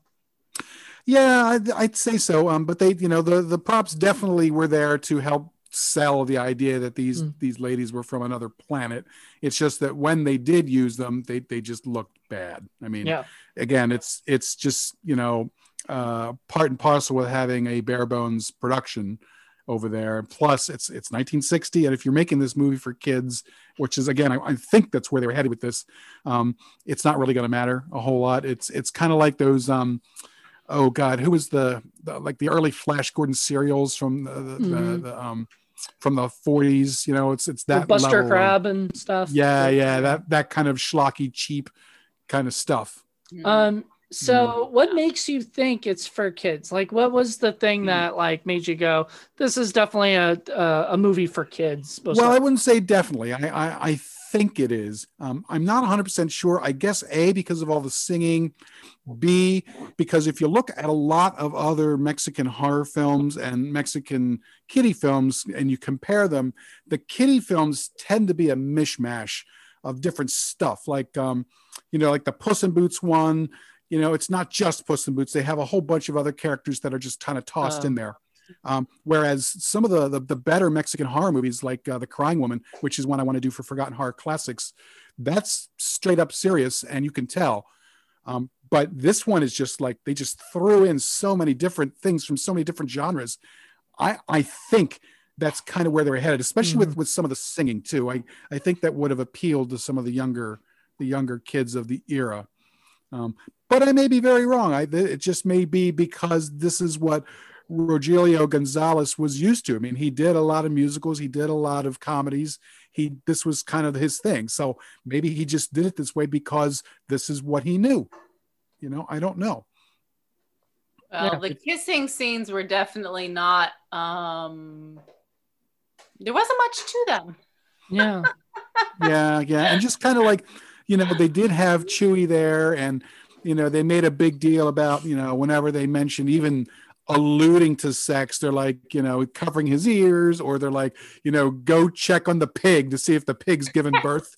Yeah, I'd, I'd say so. Um, but they, you know, the, the props definitely were there to help sell the idea that these, mm. these ladies were from another planet. It's just that when they did use them, they, they just looked bad. I mean, yeah. again, it's, it's just, you know, uh part and parcel with having a bare bones production over there. Plus it's it's nineteen sixty, and if you're making this movie for kids, which is again I, I think that's where they were headed with this, um it's not really going to matter a whole lot. It's it's kind of like those um oh god who was the, the like the early Flash Gordon serials from the, the, mm-hmm. the, the um from the forties, you know, it's it's that Buster level Crab of, and stuff. Yeah, yeah, that that kind of schlocky cheap kind of stuff. Um So what makes you think it's for kids? Like, what was the thing that like made you go, this is definitely a a, a movie for kids? Well, I wouldn't say definitely. I I, I think it is. Um, I'm not one hundred percent sure. I guess A, because of all the singing. B, because if you look at a lot of other Mexican horror films and Mexican kiddie films and you compare them, the kiddie films tend to be a mishmash of different stuff. Like, um, you know, like the Puss in Boots one. You know, it's not just Puss in Boots. They have a whole bunch of other characters that are just kind of tossed um, in there. Um, whereas some of the, the the better Mexican horror movies, like uh, The Crying Woman, which is one I want to do for Forgotten Horror Classics, that's straight up serious, and you can tell. Um, but this one is just like, they just threw in so many different things from so many different genres. I, I think that's kind of where they're headed, especially mm-hmm. with, with some of the singing too. I, I think that would have appealed to some of the younger the younger kids of the era. Um, but I may be very wrong. I, it just may be because this is what Rogelio Gonzalez was used to. I mean, he did a lot of musicals. He did a lot of comedies. he this was kind of his thing. So maybe he just did it this way because this is what he knew. You know, I don't know. Well, Yeah. the kissing scenes were definitely not. Um, there wasn't much to them. Yeah. Yeah, yeah, and just kind of like, you know, they did have Chewie there, and you know, they made a big deal about, you know, whenever they mentioned even alluding to sex, they're like, you know, covering his ears, or they're like, you know, go check on the pig to see if the pig's given birth.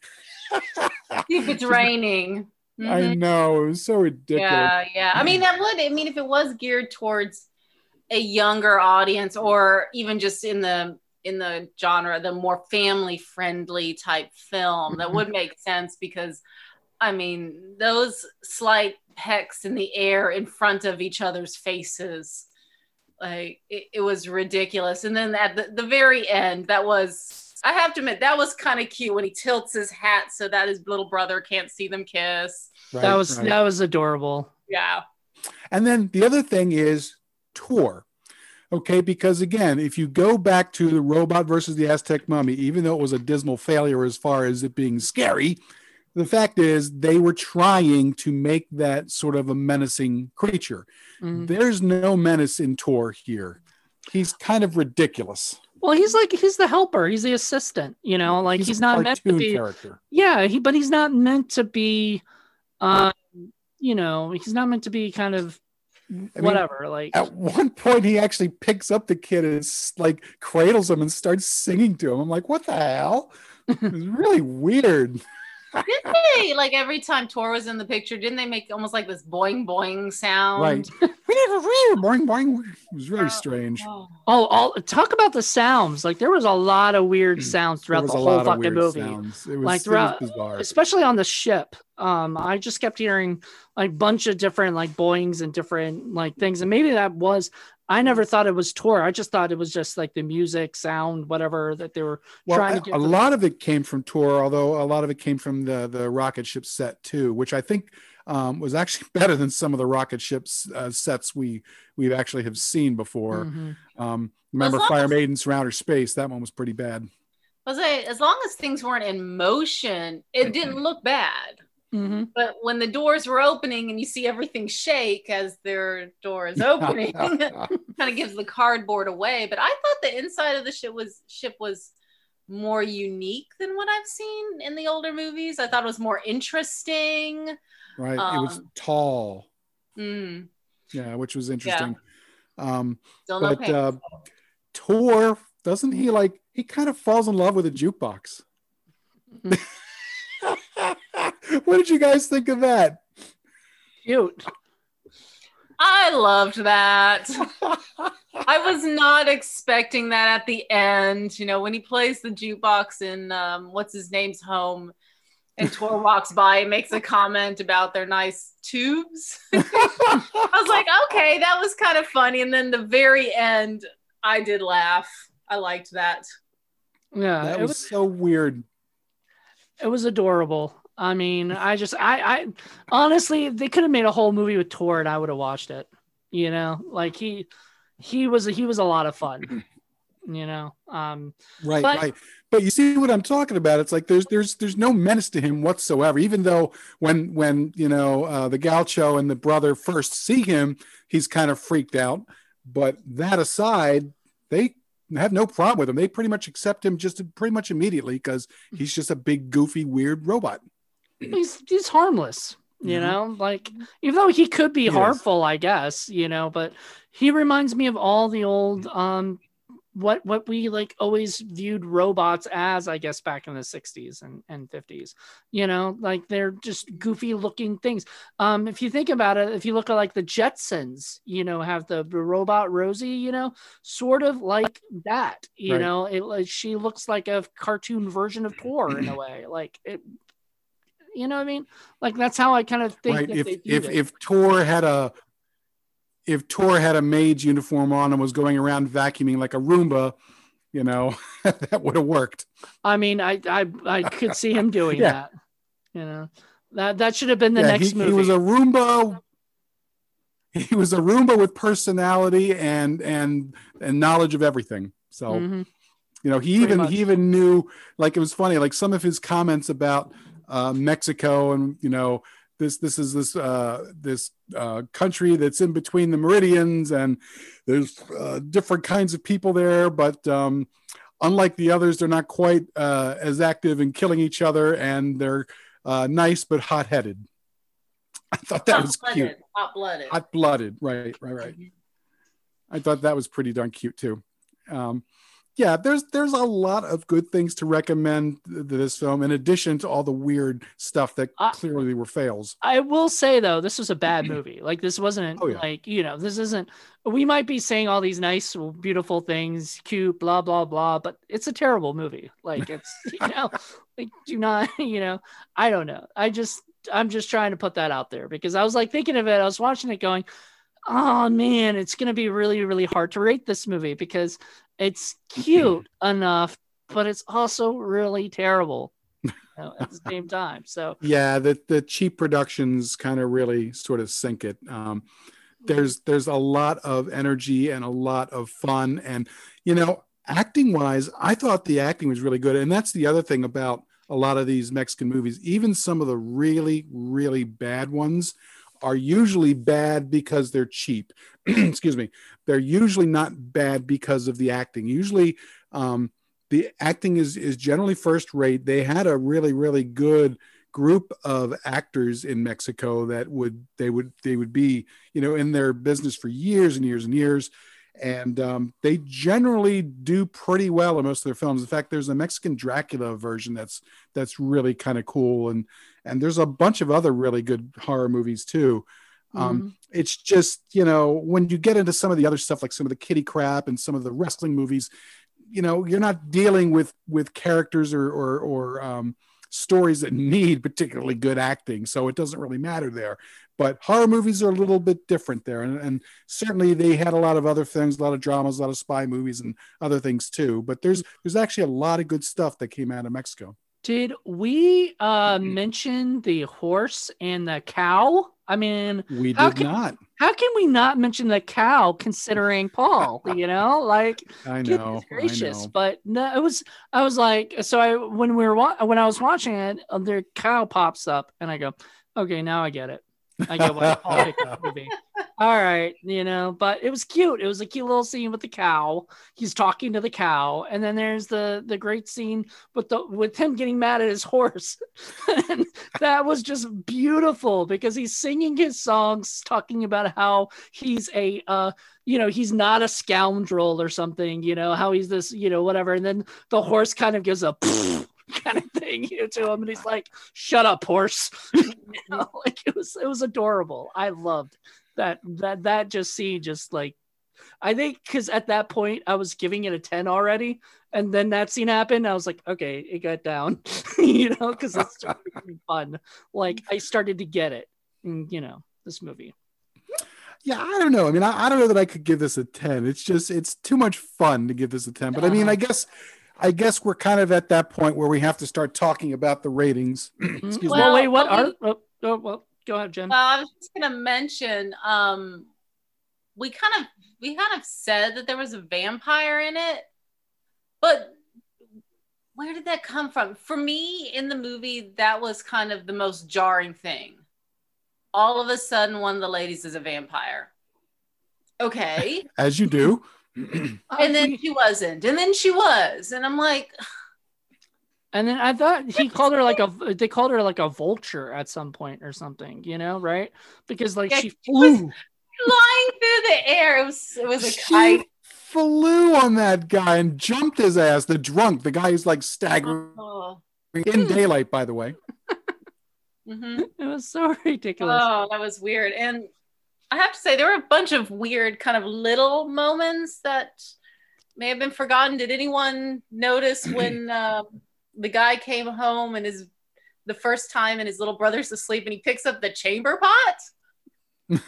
See if it's raining. Mm-hmm. I know, it was so ridiculous. Yeah, yeah. I mean, that would. I mean, if it was geared towards a younger audience, or even just in the in the genre, the more family friendly type film, that would make sense, because I mean, those slight pecks in the air in front of each other's faces, like it, it was ridiculous. And then at the, the very end, that was, I have to admit, that was kind of cute when he tilts his hat so that his little brother can't see them kiss. Right, that was right. that was adorable. Yeah. And then the other thing is Tor. Okay, because again, if you go back to the Robot versus the Aztec Mummy, even though it was a dismal failure as far as it being scary, the fact is they were trying to make that sort of a menacing creature. Mhm. There's no menace in Tor here. He's kind of ridiculous. Well, he's like he's the helper. He's the assistant. You know, like he's, a not meant to cartoon be. character. Yeah, he but he's not meant to be. Um, you know, he's not meant to be kind of mean, whatever. Like At one point, he actually picks up the kid and like cradles him and starts singing to him. I'm like, what the hell? It's really weird. Didn't they, like every time Tor was in the picture, didn't they make almost like this boing boing sound? Right. boing, boing. It was really strange. Oh. oh, all talk about the sounds. Like there was a lot of weird sounds There throughout was the a whole lot of fucking weird movie. sounds. It was, Like it throughout, was bizarre. especially on the ship. Um, I just kept hearing like bunch of different like boings and different like things, and maybe that was. I never thought it was Tor. I just thought it was just like the music, sound, whatever that they were Well, trying a, to get. a from- lot of it came from Tor, although a lot of it came from the the rocket ship set too, which I think um, was actually better than some of the rocket ships uh, sets we we actually have seen before. Mhm. Um, remember Well, as long Fire as- Maiden Surrounder Space? That one was pretty bad. Was I, as long as things weren't in motion, it didn't look bad. Mhm. But when the doors were opening and you see everything shake as their door is opening, kind of gives the cardboard away. But I thought the inside of the ship was ship was more unique than what I've seen in the older movies. I thought it was more interesting. Right, it was Um, tall. Mm, Yeah, which was interesting. Um, still no but pain. uh, Tor, doesn't he like he kind of falls in love with a jukebox? What did you guys think of that? Cute. I loved that. I was not expecting that at the end. You know, when he plays the jukebox in um, what's his name's home, and Tor walks by and makes a comment about their nice tubes. I was like, okay, that was kind of funny. And then the very end, I did laugh. I liked that. Yeah, That it was, was so weird. it was adorable. I mean, I just I I honestly, if they could have made a whole movie with Tor and I would have watched it. You know, like he he was he was a lot of fun. You know, um, Right, but- right. But you see what I'm talking about? It's like there's there's there's no menace to him whatsoever. Even though when when you know uh, the Gaucho and the brother first see him, he's kind of freaked out. But that aside, they have no problem with him. They pretty much accept him just pretty much immediately because he's just a big, goofy, weird robot. he's he's harmless. You Mhm. know, like even though he could be He is. harmful, I guess. You know, but he reminds me of all the old um what what we like always viewed robots as, I guess, back in the sixties and, and fifties. You know, like they're just goofy looking things. Um, if you think about it, if you look at like the Jetsons, you know, have the, the robot Rosie, you know, sort of like that. You Right. know, it like she looks like a cartoon version of Tor in a way. Like it, you know what I mean? Like that's how I kind of think Right. that If they viewed if it. if Tor had a if Tor had a maid's uniform on and was going around vacuuming like a Roomba, you know, that would have worked. I mean, I I I could see him doing Yeah. that. You know, that that should have been the Yeah, next he, movie. he was a Roomba. He was a Roomba with personality and and and knowledge of everything. So Mhm. You know, he Pretty even much. he even knew, like, it was funny, like some of his comments about uh, Mexico, and you know, this this is this uh, this uh, country that's in between the meridians, and there's uh, different kinds of people there, but um, unlike the others, they're not quite uh, as active in killing each other, and they're uh, nice but hot-headed. I thought that was cute. Hot-blooded. Hot-blooded, right, right, right. I thought that was pretty darn cute too. Um, yeah, there's there's a lot of good things to recommend th- this film, in addition to all the weird stuff that I- clearly were fails. I will say though, this was a bad movie. Like this wasn't Oh, yeah. like, you know, this isn't, we might be saying all these nice, beautiful things, cute, blah, blah, blah, but it's a terrible movie. Like it's, you know, like do not, you know, I don't know. I just, I'm just trying to put that out there because I was like thinking of it. I was watching it going, oh man, it's going to be really, really hard to rate this movie because it's cute enough, but it's also really terrible, you know, at the same time. So Yeah, the the cheap productions kind of really sort of sink it. Um, there's there's a lot of energy and a lot of fun, and you know, acting wise, I thought the acting was really good, and that's the other thing about a lot of these Mexican movies. Even some of the really really bad ones are usually bad because they're cheap. Excuse me. They're usually not bad because of the acting. Usually um, the acting is, is generally first rate. They had a really, really good group of actors in Mexico that would, they would, they would be, you know, in their business for years and years and years. And um, they generally do pretty well in most of their films. In fact, there's a Mexican Dracula version that's that's really kind of cool, and and there's a bunch of other really good horror movies too. Um, mm-hmm. It's just, you know, when you get into some of the other stuff, like some of the kitty crap and some of the wrestling movies, you know, you're not dealing with with characters or or, or um, stories that need particularly good acting, so it doesn't really matter there. But horror movies are a little bit different there, and, and certainly they had a lot of other things, a lot of dramas, a lot of spy movies, and other things too. But there's there's actually a lot of good stuff that came out of Mexico. Did we uh, mention the horse and the cow? I mean, We how did can, not. How can we not mention the cow considering Paul? You know, like I know, goodness gracious. I know. But no, it was. I was like, so I when we were wa- when I was watching it, uh, the cow pops up, and I go, okay, now I get it. I get why Paul picked the movie. All right, you know, but it was cute. It was a cute little scene with the cow. He's talking to the cow, and then there's the the great scene with the with him getting mad at his horse. And that was just beautiful because he's singing his songs, talking about how he's a uh, you know, he's not a scoundrel or something. You know, how he's this, you know, whatever. And then the horse kind of gives a kind of thing, you know, to him, and he's like, "Shut up, horse." You know, like it was it was adorable. I loved that that that just scene, just like, I think because at that point I was giving it a ten already, and then that scene happened. I was like, okay, it got down, you know, because it's just really fun. Like I started to get it, and, you know, this movie. Yeah, I don't know. I mean, I, I don't know that I could give this a ten. It's just it's too much fun to give this a ten. But I mean, Uh-huh. I guess. I guess we're kind of at that point where we have to start talking about the ratings. Excuse me. Well, wait, what Well, are? Oh, oh, well, go ahead, Jen. Well, I was just gonna mention, um, we kind of we kind of said that there was a vampire in it, but where did that come from? For me, in the movie, that was kind of the most jarring thing. All of a sudden, one of the ladies is a vampire. Okay. As you do. And then she wasn't, and then she was, and I'm like, and then I thought he called her like a, they called her like a vulture at some point or something, you know, right? Because like Yeah, she she flew. was flying through the air. It was, it was a She kite. flew on that guy and jumped his ass. The drunk, the guy who's like staggering Oh. in daylight, by the way. Mm-hmm. It was so ridiculous. Oh, that was weird. And I have to say, there were a bunch of weird kind of little moments that may have been forgotten. Did anyone notice when uh, the guy came home and his the first time and his little brother's asleep and he picks up the chamber pot?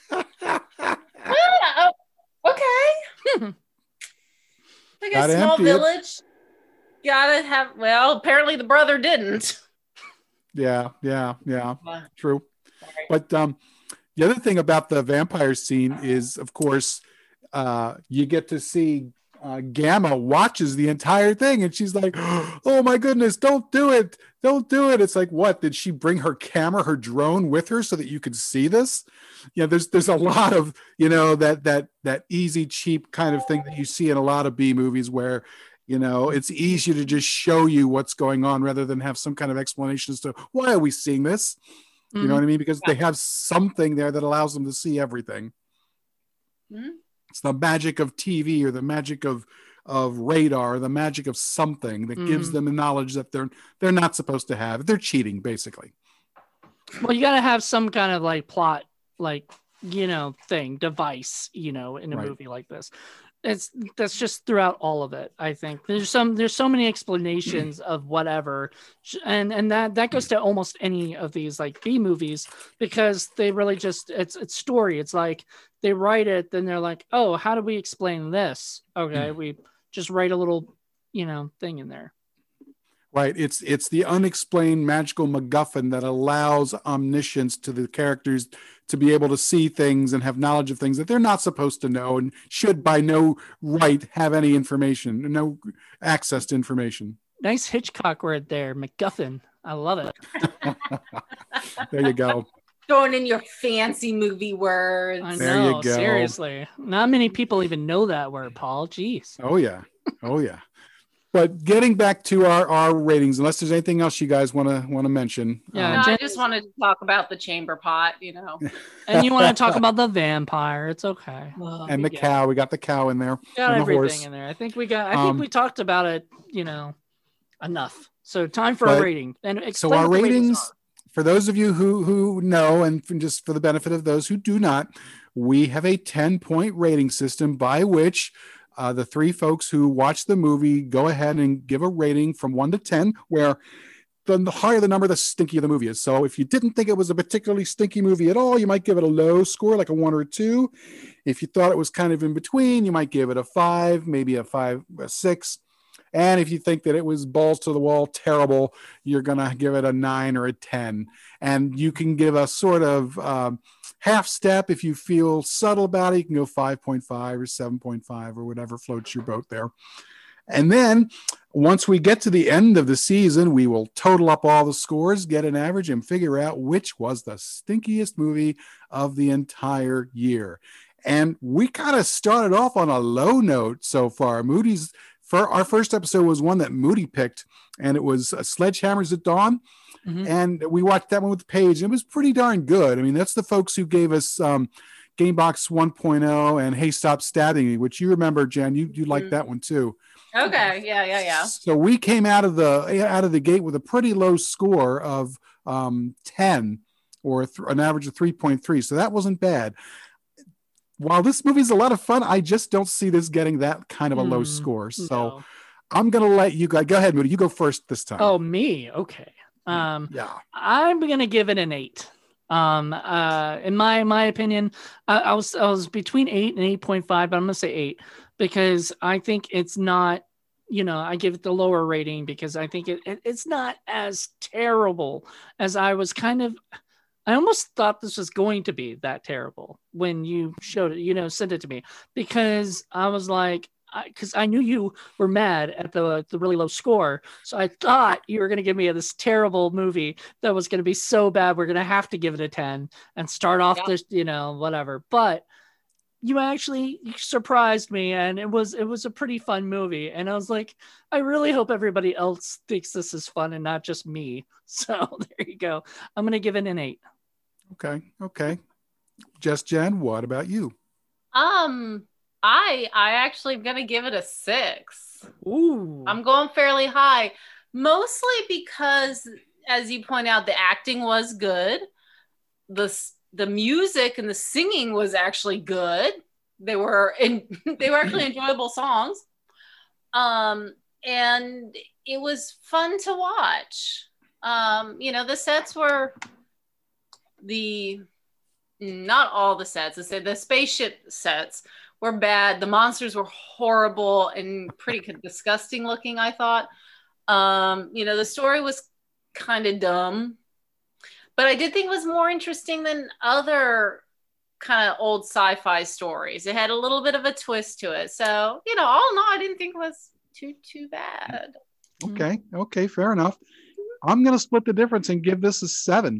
Yeah, oh, okay. Like a Gotta small empty it. village. Gotta have, well, apparently the brother didn't. Yeah, yeah, yeah. Uh, True. sorry. But um, the other thing about the vampire scene is, of course, uh, you get to see uh, Gamma watches the entire thing, and she's like, "Oh my goodness, don't do it, don't do it." It's like, what? Did she bring her camera, her drone with her so that you could see this? Yeah, there's there's a lot of, you know, that that that easy, cheap kind of thing that you see in a lot of B movies where, you know, it's easier to just show you what's going on rather than have some kind of explanation as to why are we seeing this. You mm-hmm. know what I mean? Because yeah. they have something there that allows them to see everything. Mm-hmm. It's the magic of T V or the magic of of radar, the magic of something that mm-hmm. gives them the knowledge that they're they're not supposed to have. They're cheating, basically. Well, you got to have some kind of like plot, like, you know, thing, device, you know, in a right. movie like this. It's that's just throughout all of it. I think there's some there's so many explanations of whatever, and and that that goes to almost any of these like B movies, because they really just it's it's story. It's like they write it, then they're like, oh, how do we explain this? Okay, we just write a little, you know, thing in there. Right. It's it's the unexplained magical MacGuffin that allows omniscience to the characters to be able to see things and have knowledge of things that they're not supposed to know and should by no right have any information, no access to information. Nice Hitchcock word there, MacGuffin. I love it. There you go. Throwing in your fancy movie words. I know, there you go. Seriously. Not many people even know that word, Paul. Jeez. Oh, yeah. Oh, yeah. But getting back to our, our ratings, unless there's anything else you guys want to want to mention. Yeah, um, no, I just wanted to talk about the chamber pot, you know. And you want to talk about the vampire. It's okay. Well, and the yeah. cow. We got the cow in there. Got and everything the horse. in there. I think we got I um, think we talked about it, you know, enough. So time for but, a rating. And so our ratings, ratings for those of you who who know, and just for the benefit of those who do not, we have a ten-point rating system by which Uh, the three folks who watch the movie go ahead and give a rating from one to ten, where the, the higher the number, the stinkier the movie is. So if you didn't think it was a particularly stinky movie at all, you might give it a low score, like a one or a two. If you thought it was kind of in between, you might give it a five, maybe a five, a six. And if you think that it was balls to the wall, terrible, you're going to give it a nine or a ten. And you can give a sort of um, half step. If you feel subtle about it, you can go five point five or seven point five or whatever floats your boat there. And then once we get to the end of the season, we will total up all the scores, get an average, and figure out which was the stinkiest movie of the entire year. And we kind of started off on a low note so far. Moody's For our first episode was one that Moody picked, and it was uh, Sledgehammers at Dawn. Mm-hmm. And we watched that one with Paige. It was pretty darn good. I mean, that's the folks who gave us um, Gamebox one point oh and Hey, Stop Stabbing Me, which you remember, Jen. You you liked mm-hmm. that one too. Okay, yeah, yeah, yeah. So we came out of the out of the gate with a pretty low score of um, ten, or th- an average of three point three. So that wasn't bad. While this movie's a lot of fun, I just don't see this getting that kind of a low mm, score. So no. I'm going to let you go. Go ahead, Moody. You go first this time. Oh, me? Okay. Um, yeah. I'm going to give it an eight. Um, uh, in my my opinion, I, I was I was between eight and eight point five, but I'm going to say eight because I think it's not, you know, I give it the lower rating because I think it, it it's not as terrible as I was kind of. I almost thought this was going to be that terrible when you showed it, you know, sent it to me, because I was like, because I, I knew you were mad at the the really low score. So I thought you were going to give me this terrible movie that was going to be so bad. We're going to have to give it a ten and start off yeah. this, you know, whatever. But you actually surprised me, and it was it was a pretty fun movie. And I was like, I really hope everybody else thinks this is fun and not just me. So there you go. I'm going to give it an eight. Okay. Okay. Just Jen, what about you? Um, I I actually am gonna give it a six. Ooh. I'm going fairly high, mostly because, as you point out, the acting was good. The the music and the singing was actually good. They were in they were actually enjoyable songs. Um, and it was fun to watch. Um, you know, the sets were the not all the sets. I said the spaceship sets were bad. The monsters were horrible and pretty disgusting looking, I thought. Um, you know, the story was kind of dumb, but I did think it was more interesting than other kind of old sci-fi stories. It had a little bit of a twist to it. So, you know, all in all, I didn't think it was too, too bad. Okay. Okay. Fair enough. I'm going to split the difference and give this a seven.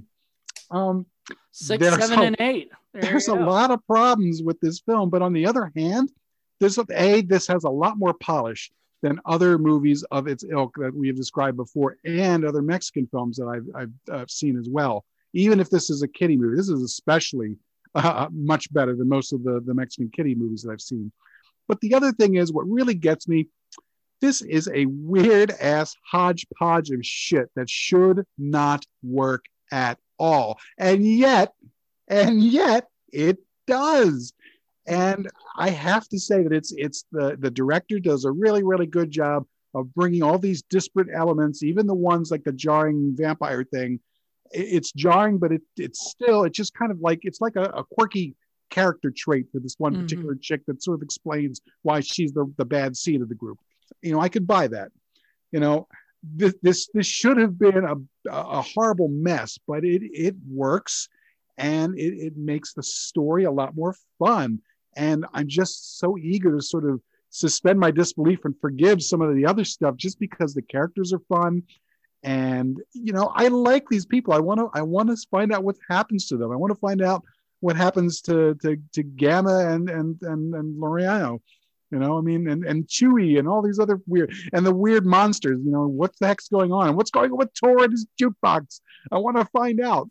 Um, Six, seven, a, and eight. There there's a go. lot of problems with this film, but on the other hand, this a this has a lot more polish than other movies of its ilk that we have described before, and other Mexican films that I've I've uh, seen as well. Even if this is a kiddie movie, this is especially uh, much better than most of the the Mexican kiddie movies that I've seen. But the other thing is, what really gets me, this is a weird ass hodgepodge of shit that should not work at all, and yet, and yet it does. And I have to say that it's it's the the director does a really really good job of bringing all these disparate elements, even the ones like the jarring vampire thing. It's jarring, but it it's still it's just kind of like it's like a, a quirky character trait for this one mm-hmm. particular chick that sort of explains why she's the the bad seed of the group. You know, I could buy that. You know, this this this should have been a a horrible mess, but it it works, and it it makes the story a lot more fun. And I'm just so eager to sort of suspend my disbelief and forgive some of the other stuff just because the characters are fun. And, you know, I like these people. I want to I want to find out what happens to them. I want to find out what happens to to, to Gamma and and and, and Laureano. You know, I mean, and, and Chewie and all these other weird, and the weird monsters, you know, what the heck's going on? And what's going on with Tor and his jukebox? I want to find out.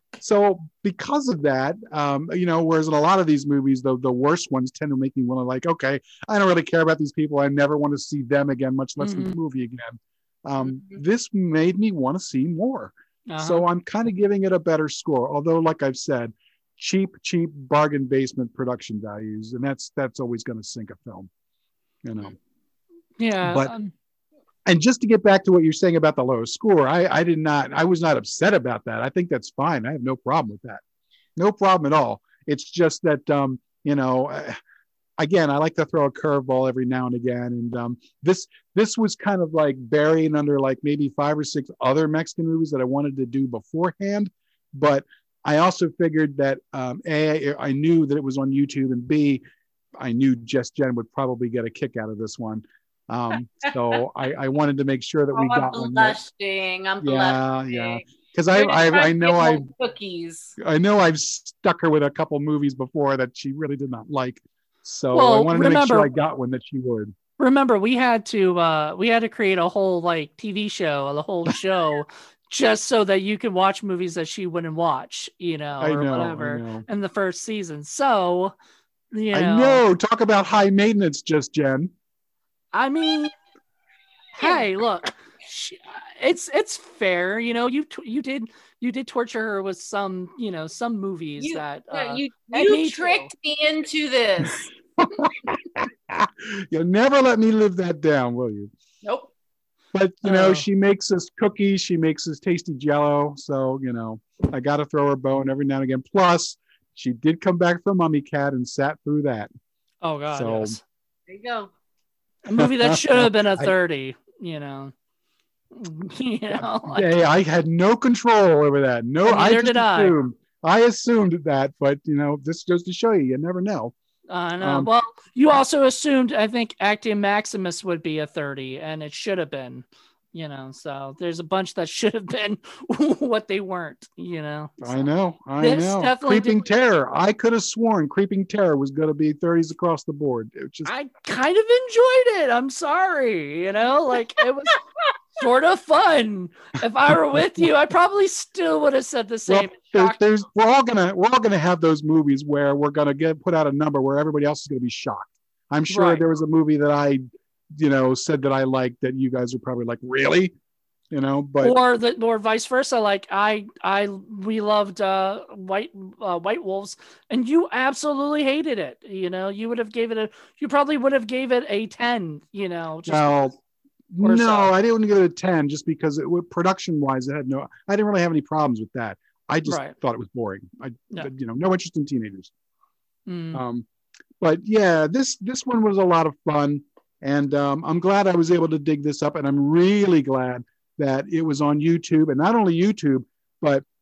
So because of that, um, you know, whereas in a lot of these movies, the, the worst ones tend to make me want to like, okay, I don't really care about these people. I never want to see them again, much less mm-hmm. in the movie again. Um, mm-hmm. This made me want to see more. Uh-huh. So I'm kind of giving it a better score. Although, like I've said, cheap, cheap bargain basement production values. And that's, that's always going to sink a film, you know? Yeah. But, um... and just to get back to what you're saying about the low score, I, I did not, I was not upset about that. I think that's fine. I have no problem with that. No problem at all. It's just that, um, you know, again, I like to throw a curveball every now and again. And um, this, this was kind of like buried under like maybe five or six other Mexican movies that I wanted to do beforehand. But I also figured that um, A, I knew that it was on YouTube, and B, I knew Jess Jen would probably get a kick out of this one. Um, so I, I wanted to make sure that we oh, got I'm one. Blushing. That, I'm yeah, blushing. yeah. Because I, I, I know I, cookies. I know I've stuck her with a couple movies before that she really did not like. So well, I wanted remember, to make sure I got one that she would. Remember, we had to, uh, we had to create a whole like T V show, the whole show, just so that you could watch movies that she wouldn't watch, you know, I or know, whatever, I know. in the first season. So, you know, I know. Talk about high maintenance, Just Jen. I mean. Hey, look, it's it's fair, you know. You you did you did torture her with some, you know, some movies you, that uh, you that you tricked to. me into this. You'll never let me live that down, will you? Nope. But you know, oh. she makes us cookies. She makes us tasty Jello. So you know, I got to throw her a bone every now and again. Plus, she did come back from Mummy Cat and sat through that. Oh God! So, yes. There you go. A movie that should have been a thirty. I, You know, you know. Like, yeah, I had no control over that. No, I just did assumed. I. I assumed that, but you know, this goes to show you, you never know. I uh, know. Um, well, you also assumed, I think, Actium Maximus would be a thirty, and it should have been. You know, so there's a bunch that should have been what they weren't. You know, so. I know, I this know. Creeping did... Terror. I could have sworn Creeping Terror was going to be thirties across the board. It just... I kind of enjoyed it. I'm sorry, you know, like it was sort of fun. If I were with you, I probably still would have said the same. Well, there's, there's, we're all gonna we're all gonna have those movies where we're gonna get put out a number where everybody else is gonna be shocked. I'm sure right. there was a movie that I. you know, said that I liked that you guys are probably like, really? You know, but or the or vice versa. Like I, I, we loved uh, White uh, White Wolves, and you absolutely hated it. You know, you would have gave it a, you probably would have gave it a ten. You know, just well, no, so. I didn't give it a ten just because it would production wise, it had no. I didn't really have any problems with that. I just right. thought it was boring. I, yeah. you know, no interest in teenagers. Mm. Um, but yeah, this this one was a lot of fun. And um, I'm glad I was able to dig this up. And I'm really glad that it was on YouTube. And not only YouTube, but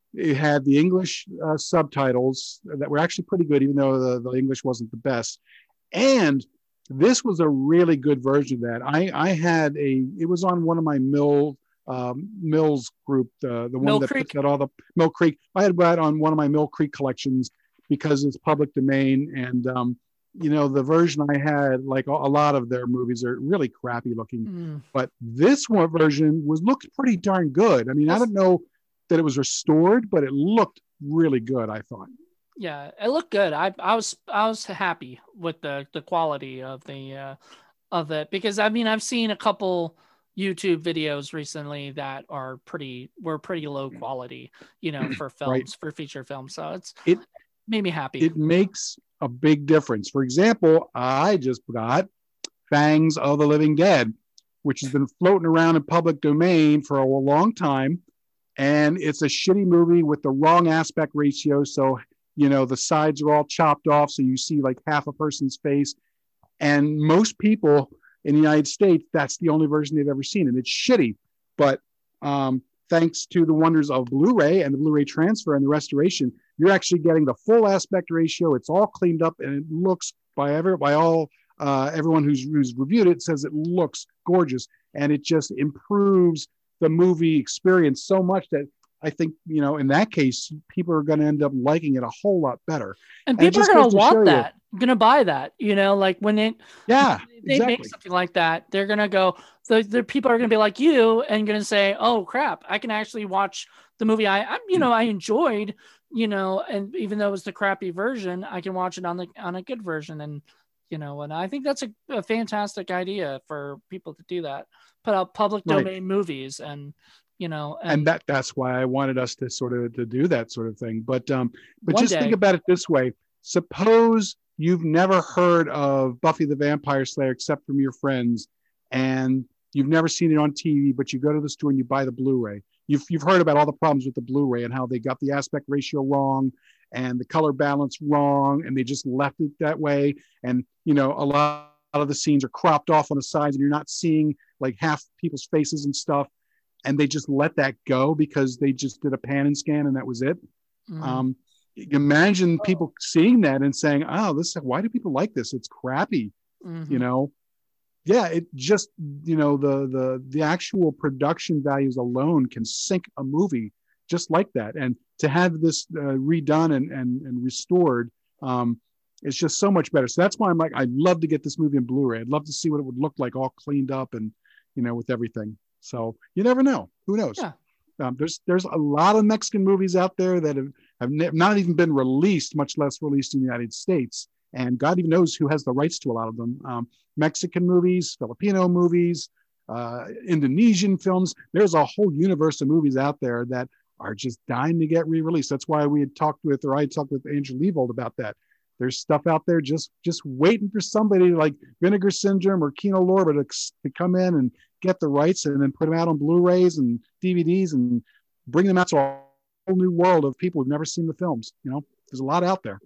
it had the English uh, subtitles that were actually pretty good, even though the, the English wasn't the best. And this was a really good version of that. I, I had a, it was on one of my Mill, um, Mills group, the, the one Mill that Creek? puts out all the Mill Creek. I had that on one of my Mill Creek collections because it's public domain. And, um, you know, the version I had, like a, a lot of their movies are really crappy looking, Mm. but this one version was looked pretty darn good. I mean, I don't know that it was restored, but it looked really good, I thought. Yeah, it looked good. I I was I was happy with the the quality of the uh, of it, because I mean I've seen a couple YouTube videos recently that are pretty were pretty low quality, you know, for films, Right. for feature films. So it's It made me happy. it makes a big difference. For example, I just got Fangs of the Living Dead, which has been floating around in public domain for a long time, and it's a shitty movie with the wrong aspect ratio. So you know, the sides are all chopped off, so you see like half a person's face. And most people in the United States, that's the only version they've ever seen, and it's shitty. But um, thanks to the wonders of Blu-ray and the Blu-ray transfer and the restoration, you're actually getting the full aspect ratio. It's all cleaned up, and it looks by ever by all uh, everyone who's who's reviewed it says it looks gorgeous, and it just improves the movie experience so much that I think, you know, in that case, people are going to end up liking it a whole lot better. And And it people are just going goes to to show want you- that, going to buy that, you know, like when it, Yeah, they exactly. make something like that, they're going to go, the, the people are going to be like you and going to say, oh crap, I can actually watch the movie I, I'm, you know, I enjoyed, you know, and even though it was the crappy version, I can watch it on the, on a good version. And, you know, and I think that's a, a fantastic idea for people to do that, put out public Right. domain movies and, you know, and, and that that's why I wanted us to sort of to do that sort of thing. But um, but One just day. think about it this way: suppose you've never heard of Buffy the Vampire Slayer except from your friends, and you've never seen it on T V, but you go to the store and you buy the Blu-ray. You've you've heard about all the problems with the Blu-ray and how they got the aspect ratio wrong and the color balance wrong, and they just left it that way. And you know, a lot of the scenes are cropped off on the sides, and you're not seeing like half people's faces and stuff. And they just let that go because they just did a pan and scan and that was it. Mm. Um, imagine people seeing that and saying, "Oh, this. Why do people like this? It's crappy." Mhm. You know, yeah. It just, you know, the the the actual production values alone can sink a movie just like that. And to have this uh, redone and and and restored, um, it's just so much better. So that's why I'm like, I'd love to get this movie in Blu-ray. I'd love to see what it would look like, all cleaned up and, you know, with everything. So you never know. Who knows? Yeah. Um, there's there's a lot of Mexican movies out there that have, have ne- not even been released, much less released in the United States. And God even knows who has the rights to a lot of them. Um, Mexican movies, Filipino movies, uh, Indonesian films. There's a whole universe of movies out there that are just dying to get re-released. That's why we had talked with, or I talked with Angel Leavold about that. There's stuff out there just just waiting for somebody like Vinegar Syndrome or Kino Lorber to, to come in and get the rights and then put them out on Blu-rays and D V Ds and bring them out to a whole new world of people who've never seen the films. You know, there's a lot out there.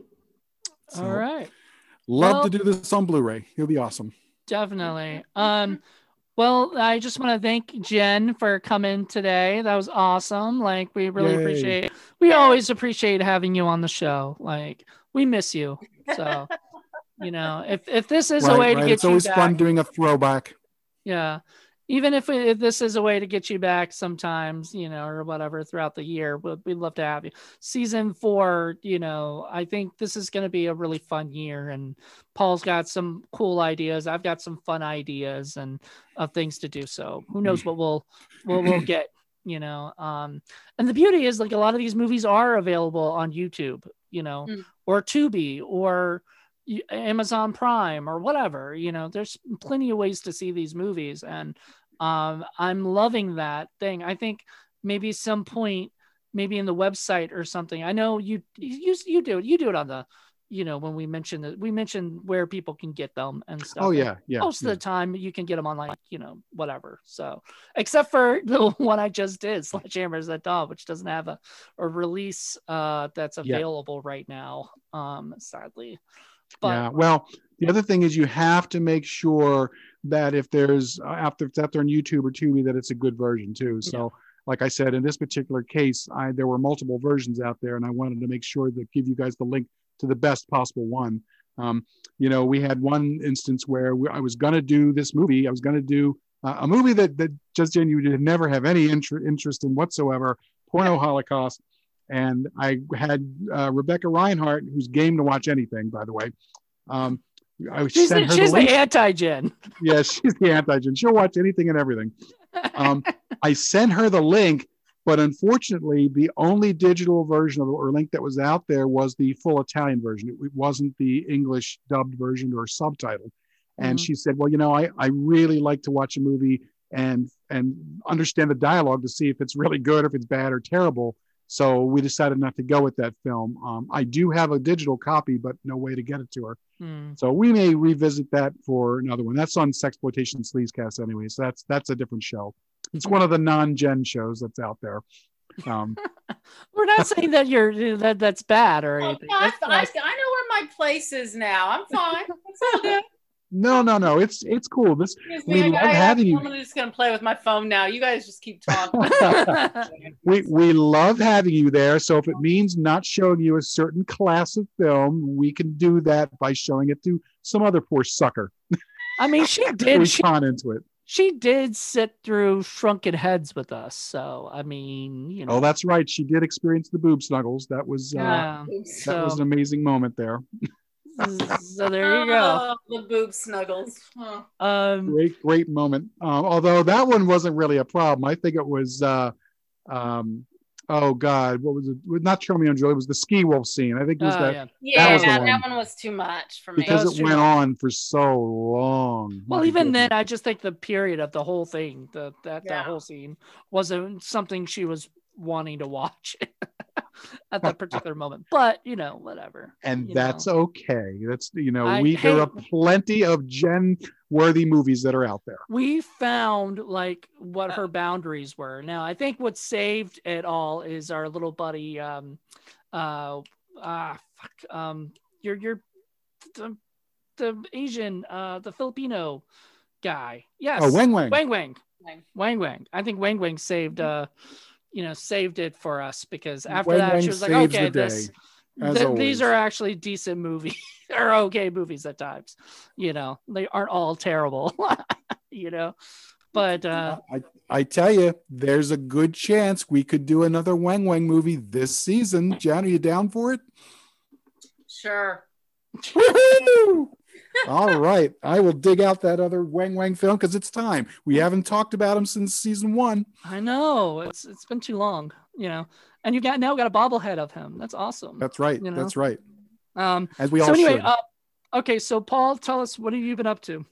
All right. Love Well- to do this on Blu-ray. It'll be awesome. Definitely. Um, well, I just want to thank Jen for coming today. That was awesome. Like, we really Yay. appreciate, we always appreciate having you on the show. Like, we miss you. So, you know, if, if this is a way to get It's you always back, fun doing a throwback. yeah, even if, if this is a way to get you back sometimes, you know, or whatever throughout the year, we'd, we'd love to have you. Season four, you know, I think this is going to be a really fun year, and Paul's got some cool ideas. I've got some fun ideas and of things to do. So who knows what we'll, what we'll get, you know? Um, and the beauty is, like, a lot of these movies are available on YouTube, you know, Mm. or Tubi or Amazon Prime or whatever. You know, there's plenty of ways to see these movies, and um, I'm loving that thing. I think maybe some point, maybe in the website or something. I know you you you do it. You do it on the, you know, when we mentioned that we mentioned where people can get them and stuff. Oh And yeah, yeah. most yeah. of the time you can get them online, you know, whatever. So except for the one I just did, Sledgehammers at Dawn, which doesn't have a, a release uh, that's Yeah. available right now, um, sadly. But yeah. Well, the other thing is you have to make sure that if there's uh, after it's out there on YouTube or Tubi, that it's a good version too. So like I said, in this particular case, I, there were multiple versions out there, and I wanted to make sure to give you guys the link to the best possible one. Um, you know, we had one instance where we, I was going to do this movie. I was going to do uh, a movie that, that just Jen, you did never have any inter- interest in whatsoever, Porno Holocaust. And I had uh, Rebecca Reinhart, who's game to watch anything, by the way. Um, I she's sent the, her she's the, the anti-Jen. Yeah, she's the anti-Jen. She'll watch anything and everything. Um, I sent her the link, but unfortunately, the only digital version of it or link that was out there was the full Italian version. It, it wasn't the English dubbed version or subtitled. And Mhm. she said, well, you know, I, I really like to watch a movie and and understand the dialogue to see if it's really good or if it's bad or terrible. So we decided not to go with that film. Um, I do have a digital copy, but no way to get it to her. Mm. So we may revisit that for another one. That's on Sexploitation Sleazecast anyway. So that's that's a different show. It's one of the non-gen shows that's out there. Um, We're not saying that you're that that's bad or Oh, anything. I, That's I, nice. I know where my place is now. I'm fine. It's all good. no, no, no. It's it's cool. This Excuse we me, love I, I, having you. I'm just gonna play with my phone now. You guys just keep talking. we we love having you there. So if it means not showing you a certain class of film, we can do that by showing it to some other poor sucker. I mean, she We did. She, con into it. she did sit through Shrunken Heads with us. So I mean, you know. Oh, that's right. She did experience the boob snuggles. That was uh, yeah. that So, was an amazing moment there. so there you go. Oh, the boob snuggles. Huh. Um, Great, great moment. Um, although that one wasn't really a problem. I think it was, uh, um, oh God, what was it? Not Romeo and Juliet. It was the ski wolf scene. I think it was oh, that yeah. Yeah, was the that one. one was too much for me. because was it too went much. on for so long. Well, My even goodness. then, I just think the period of the whole thing, the that Yeah. that whole scene, wasn't something she was wanting to watch at that particular moment. But you know, whatever. and you that's know. okay. That's you know, I we there are hate- plenty of Jen worthy movies that are out there. We found like what her boundaries were. Now, I think what saved it all is our little buddy, um, uh, ah, fuck, um, you're you're the, the Asian, uh, the Filipino guy. Yes, Oh, Wang Wang. Wang Wang, Wang. Wang Wang. I think Wang Wang saved, uh, you know, saved it for us because after Wang that Wang she was like, saves okay, the day, this. as th- always. these are actually decent movies or okay movies at times, you know, they aren't all terrible, you know, but uh I, I tell you, there's a good chance we could do another Wang Wang movie this season. Jen, are you down for it? Sure. Woohoo! All right. I will dig out that other Wang Wang film because it's time. We haven't talked about him since season one. I know it's it's been too long, you know, and you got now got a bobblehead of him. That's awesome. That's right. You know? That's right. Um As we so all anyway, should. uh, okay, so Paul, tell us, what have you been up to?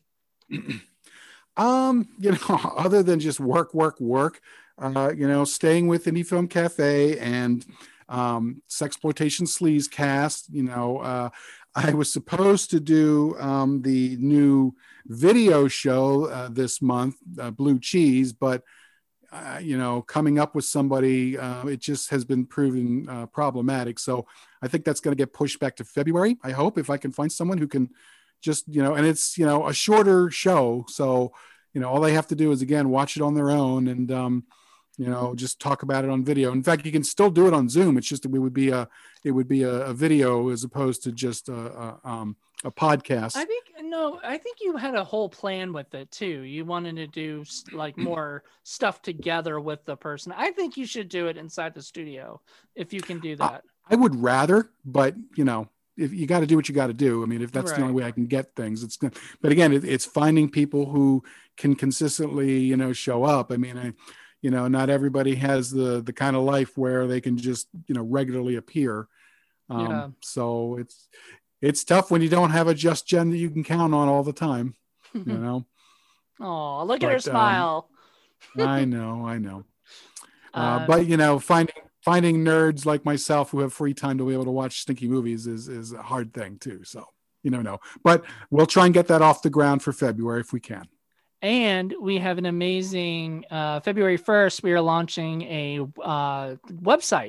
Um, you know, other than just work, work, work, uh, you know, staying with Indie Film Cafe and um, Sexploitation Sleazecast, you know, uh, I was supposed to do um, the new video show uh, this month, uh, Blue Cheese, but, uh, you know, coming up with somebody, uh, it just has been proven uh, problematic. So I think that's going to get pushed back to February, I hope, if I can find someone who can just, you know, and it's, you know, a shorter show. So, you know, all they have to do is, again, watch it on their own and, um, you know, just talk about it on video. In fact, you can still do it on Zoom. It's just that we would be a, it would be a, a video as opposed to just a, a, um, a podcast. I think no, I think you had a whole plan with it too. You wanted to do like more stuff together with the person. I think you should do it inside the studio if you can do that. I would rather, but you know, if you got to do what you got to do. I mean, if that's Right. the only way I can get things, it's good. But again, it, it's finding people who can consistently, you know, show up. I mean, I, you know, not everybody has the the kind of life where they can just, you know, regularly appear. Um, Yeah. So it's it's tough when you don't have a Just Jen that you can count on all the time. You know, Oh, look at her But, um, smile. I know, I know. Uh, Um, but you know, finding finding nerds like myself who have free time to be able to watch stinky movies is is a hard thing too. So you never know. But we'll try and get that off the ground for February if we can. And we have an amazing uh, February first. We are launching a uh, website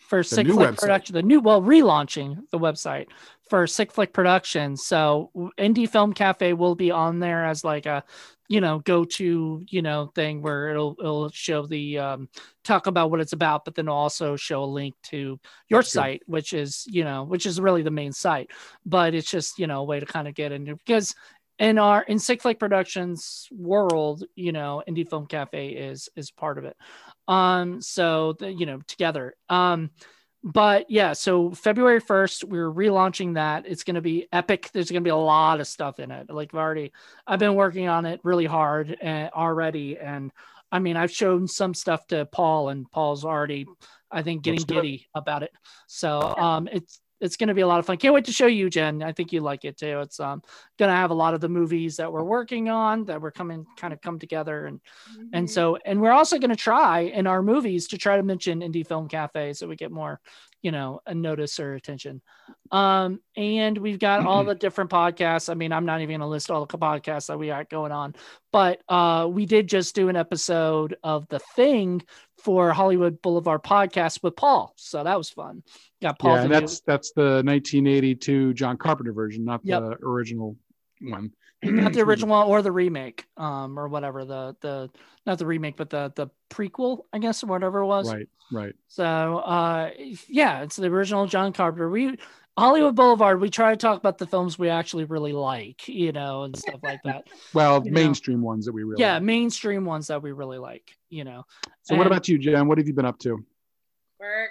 for Sick Flick Production, the new, well, relaunching the website for Sick Flick Productions. So Indie Film Cafe will be on there as like a, you know, go to, you know, thing where it'll, it'll show the, um, talk about what it's about, but then also show a link to your That's site, good. which is, you know, which is really the main site, but it's just, you know, a way to kind of get into, because in our, in Sick Flick Productions world, you know, Indie Film Cafe is, is part of it. Um, so the, you know, together, um, but yeah, so February first, we're relaunching that. It's going to be epic. There's going to be a lot of stuff in it. Like I've already, I've been working on it really hard uh, already. And I mean, I've shown some stuff to Paul, and Paul's already, I think, getting giddy about it. So um, it's, it's going to be a lot of fun. Can't wait to show you, Jen. I think you like it too. It's um, going to have a lot of the movies that we're working on that we're coming kind of come together. And, mm-hmm. and so, and we're also going to try in our movies to try to mention Indie Film Cafe so we get more, you know, a notice or attention. Um, and we've got all the different podcasts. I mean, I'm not even going to list all the podcasts that we got going on, but uh, we did just do an episode of The Thing for Hollywood Boulevard podcast with Paul. So that was fun. Got Paul. Yeah, and that's, that's the nineteen eighty-two John Carpenter version, not yep. the original one. Not the original one or the remake, um, or whatever the, the, not the remake, but the, the prequel, I guess, or whatever it was. Right. Right. So, uh, yeah, it's the original John Carpenter. We, Hollywood Boulevard, we try to talk about the films we actually really like, you know, and stuff like that. Well, you mainstream know? ones that we really yeah, like. mainstream ones that we really like, you know. So, and, what about you, Jen? What have you been up to? Work.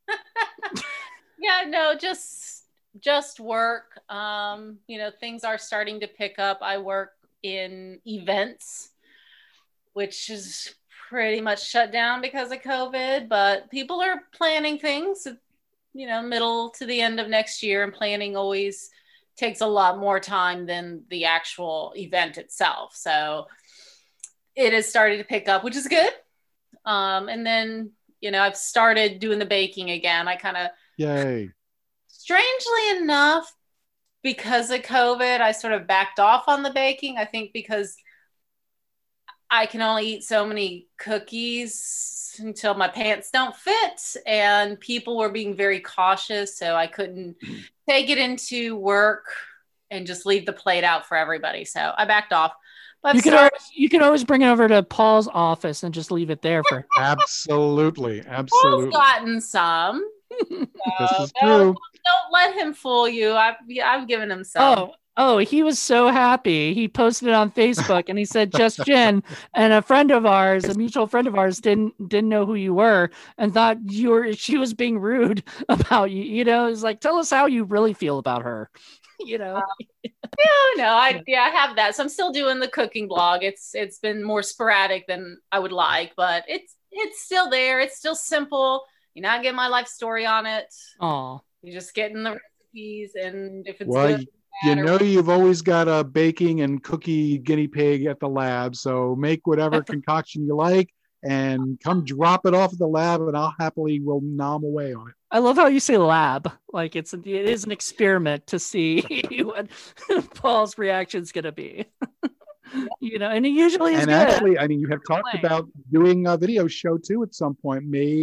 yeah, no, just just work. Um, you know, things are starting to pick up. I work in events, which is pretty much shut down because of COVID, but people are planning things, you know, middle to the end of next year, and planning always takes a lot more time than the actual event itself. So it is starting to pick up, which is good. Um, and then, you know, I've started doing the baking again. I kind of, yay. Strangely enough, because of COVID, I sort of backed off on the baking. I think because I can only eat so many cookies until my pants don't fit, and people were being very cautious, so I couldn't take it into work and just leave the plate out for everybody. So I backed off. But you can always, you can always bring it over to Paul's office and just leave it there for. Absolutely, absolutely. Paul's gotten some. So this is don't, true. Don't let him fool you. I've I've given him some. Oh. Oh, he was so happy. He posted it on Facebook and he said, just Jen. And a friend of ours, a mutual friend of ours, didn't didn't know who you were and thought you were she was being rude about you. You know, it's like, tell us how you really feel about her. You know. Um, yeah, no, I yeah, I have that. So I'm still doing the cooking blog. It's it's been more sporadic than I would like, but it's it's still there. It's still simple. You're not getting my life story on it. Oh. You're just getting the recipes, and if it's well, good. You know, you've always got a baking and cookie guinea pig at the lab. So make whatever concoction you like and come drop it off at the lab, and I'll happily will nom away on it. I love how you say lab. Like it's it is an experiment to see what Paul's reaction is going to be. You know, and it usually is and good. Actually, I mean, you have talked about doing a video show too at some point.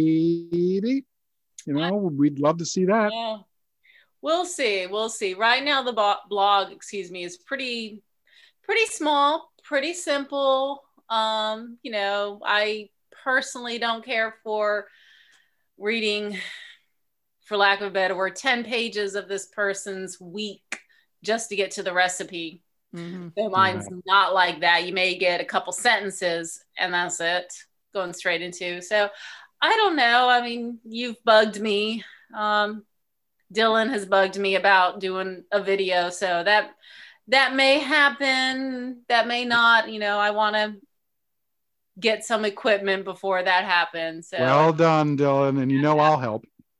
Maybe, you know, we'd love to see that. Yeah. We'll see. We'll see. Right now, the bo- blog, excuse me, is pretty, pretty small, pretty simple. Um, you know, I personally don't care for reading, for lack of a better word, ten pages of this person's week just to get to the recipe. Mm-hmm. So mine's yeah. not like that. You may get a couple sentences and that's it, going straight into. So I don't know. I mean, you've bugged me. Um, Dylan has bugged me about doing a video, so that that may happen, that may not. You know, I want to get some equipment before that happens. So. Well done, Dylan, and you know I'll help.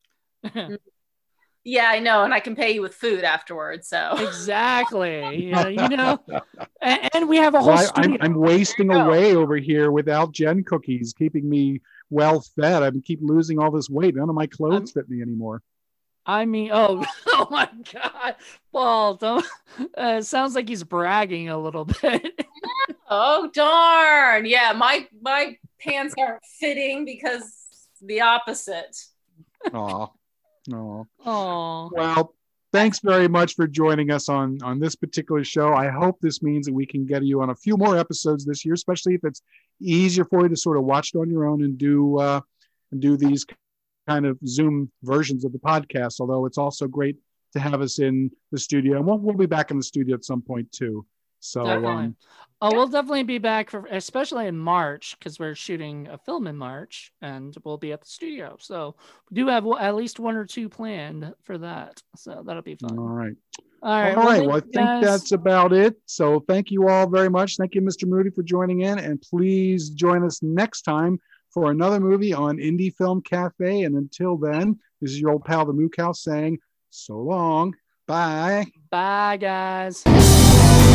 Yeah, I know, and I can pay you with food afterwards. So exactly, yeah, you know, and, and we have a whole. Well, I, studio. I'm, I'm wasting away over here without Jen cookies, keeping me well fed. I keep losing all this weight. None of my clothes I'm, fit me anymore. I mean, oh, oh my God, Paul, don't, uh, sounds like he's bragging a little bit. Oh, darn. Yeah, my my pants aren't fitting because the opposite. Aw. Aw. Oh, Well, thanks very much for joining us on, on this particular show. I hope this means that we can get you on a few more episodes this year, especially if it's easier for you to sort of watch it on your own and do uh, and do these kind of Zoom versions of the podcast. Although it's also great to have us in the studio, and we'll, we'll be back in the studio at some point too. So, definitely. um, Oh, we'll definitely be back for, especially in March, because we're shooting a film in March, and we'll be at the studio. So we do have at least one or two planned for that. So that'll be fun. all right. All right. All well, right. thank Well, I you think guys. that's about it. So thank you all very much. Thank you, Mister Moody, for joining in. And please join us next time for another movie on Indie Film Cafe. And until then, this is your old pal, the Mook House, saying so long. Bye. Bye, guys.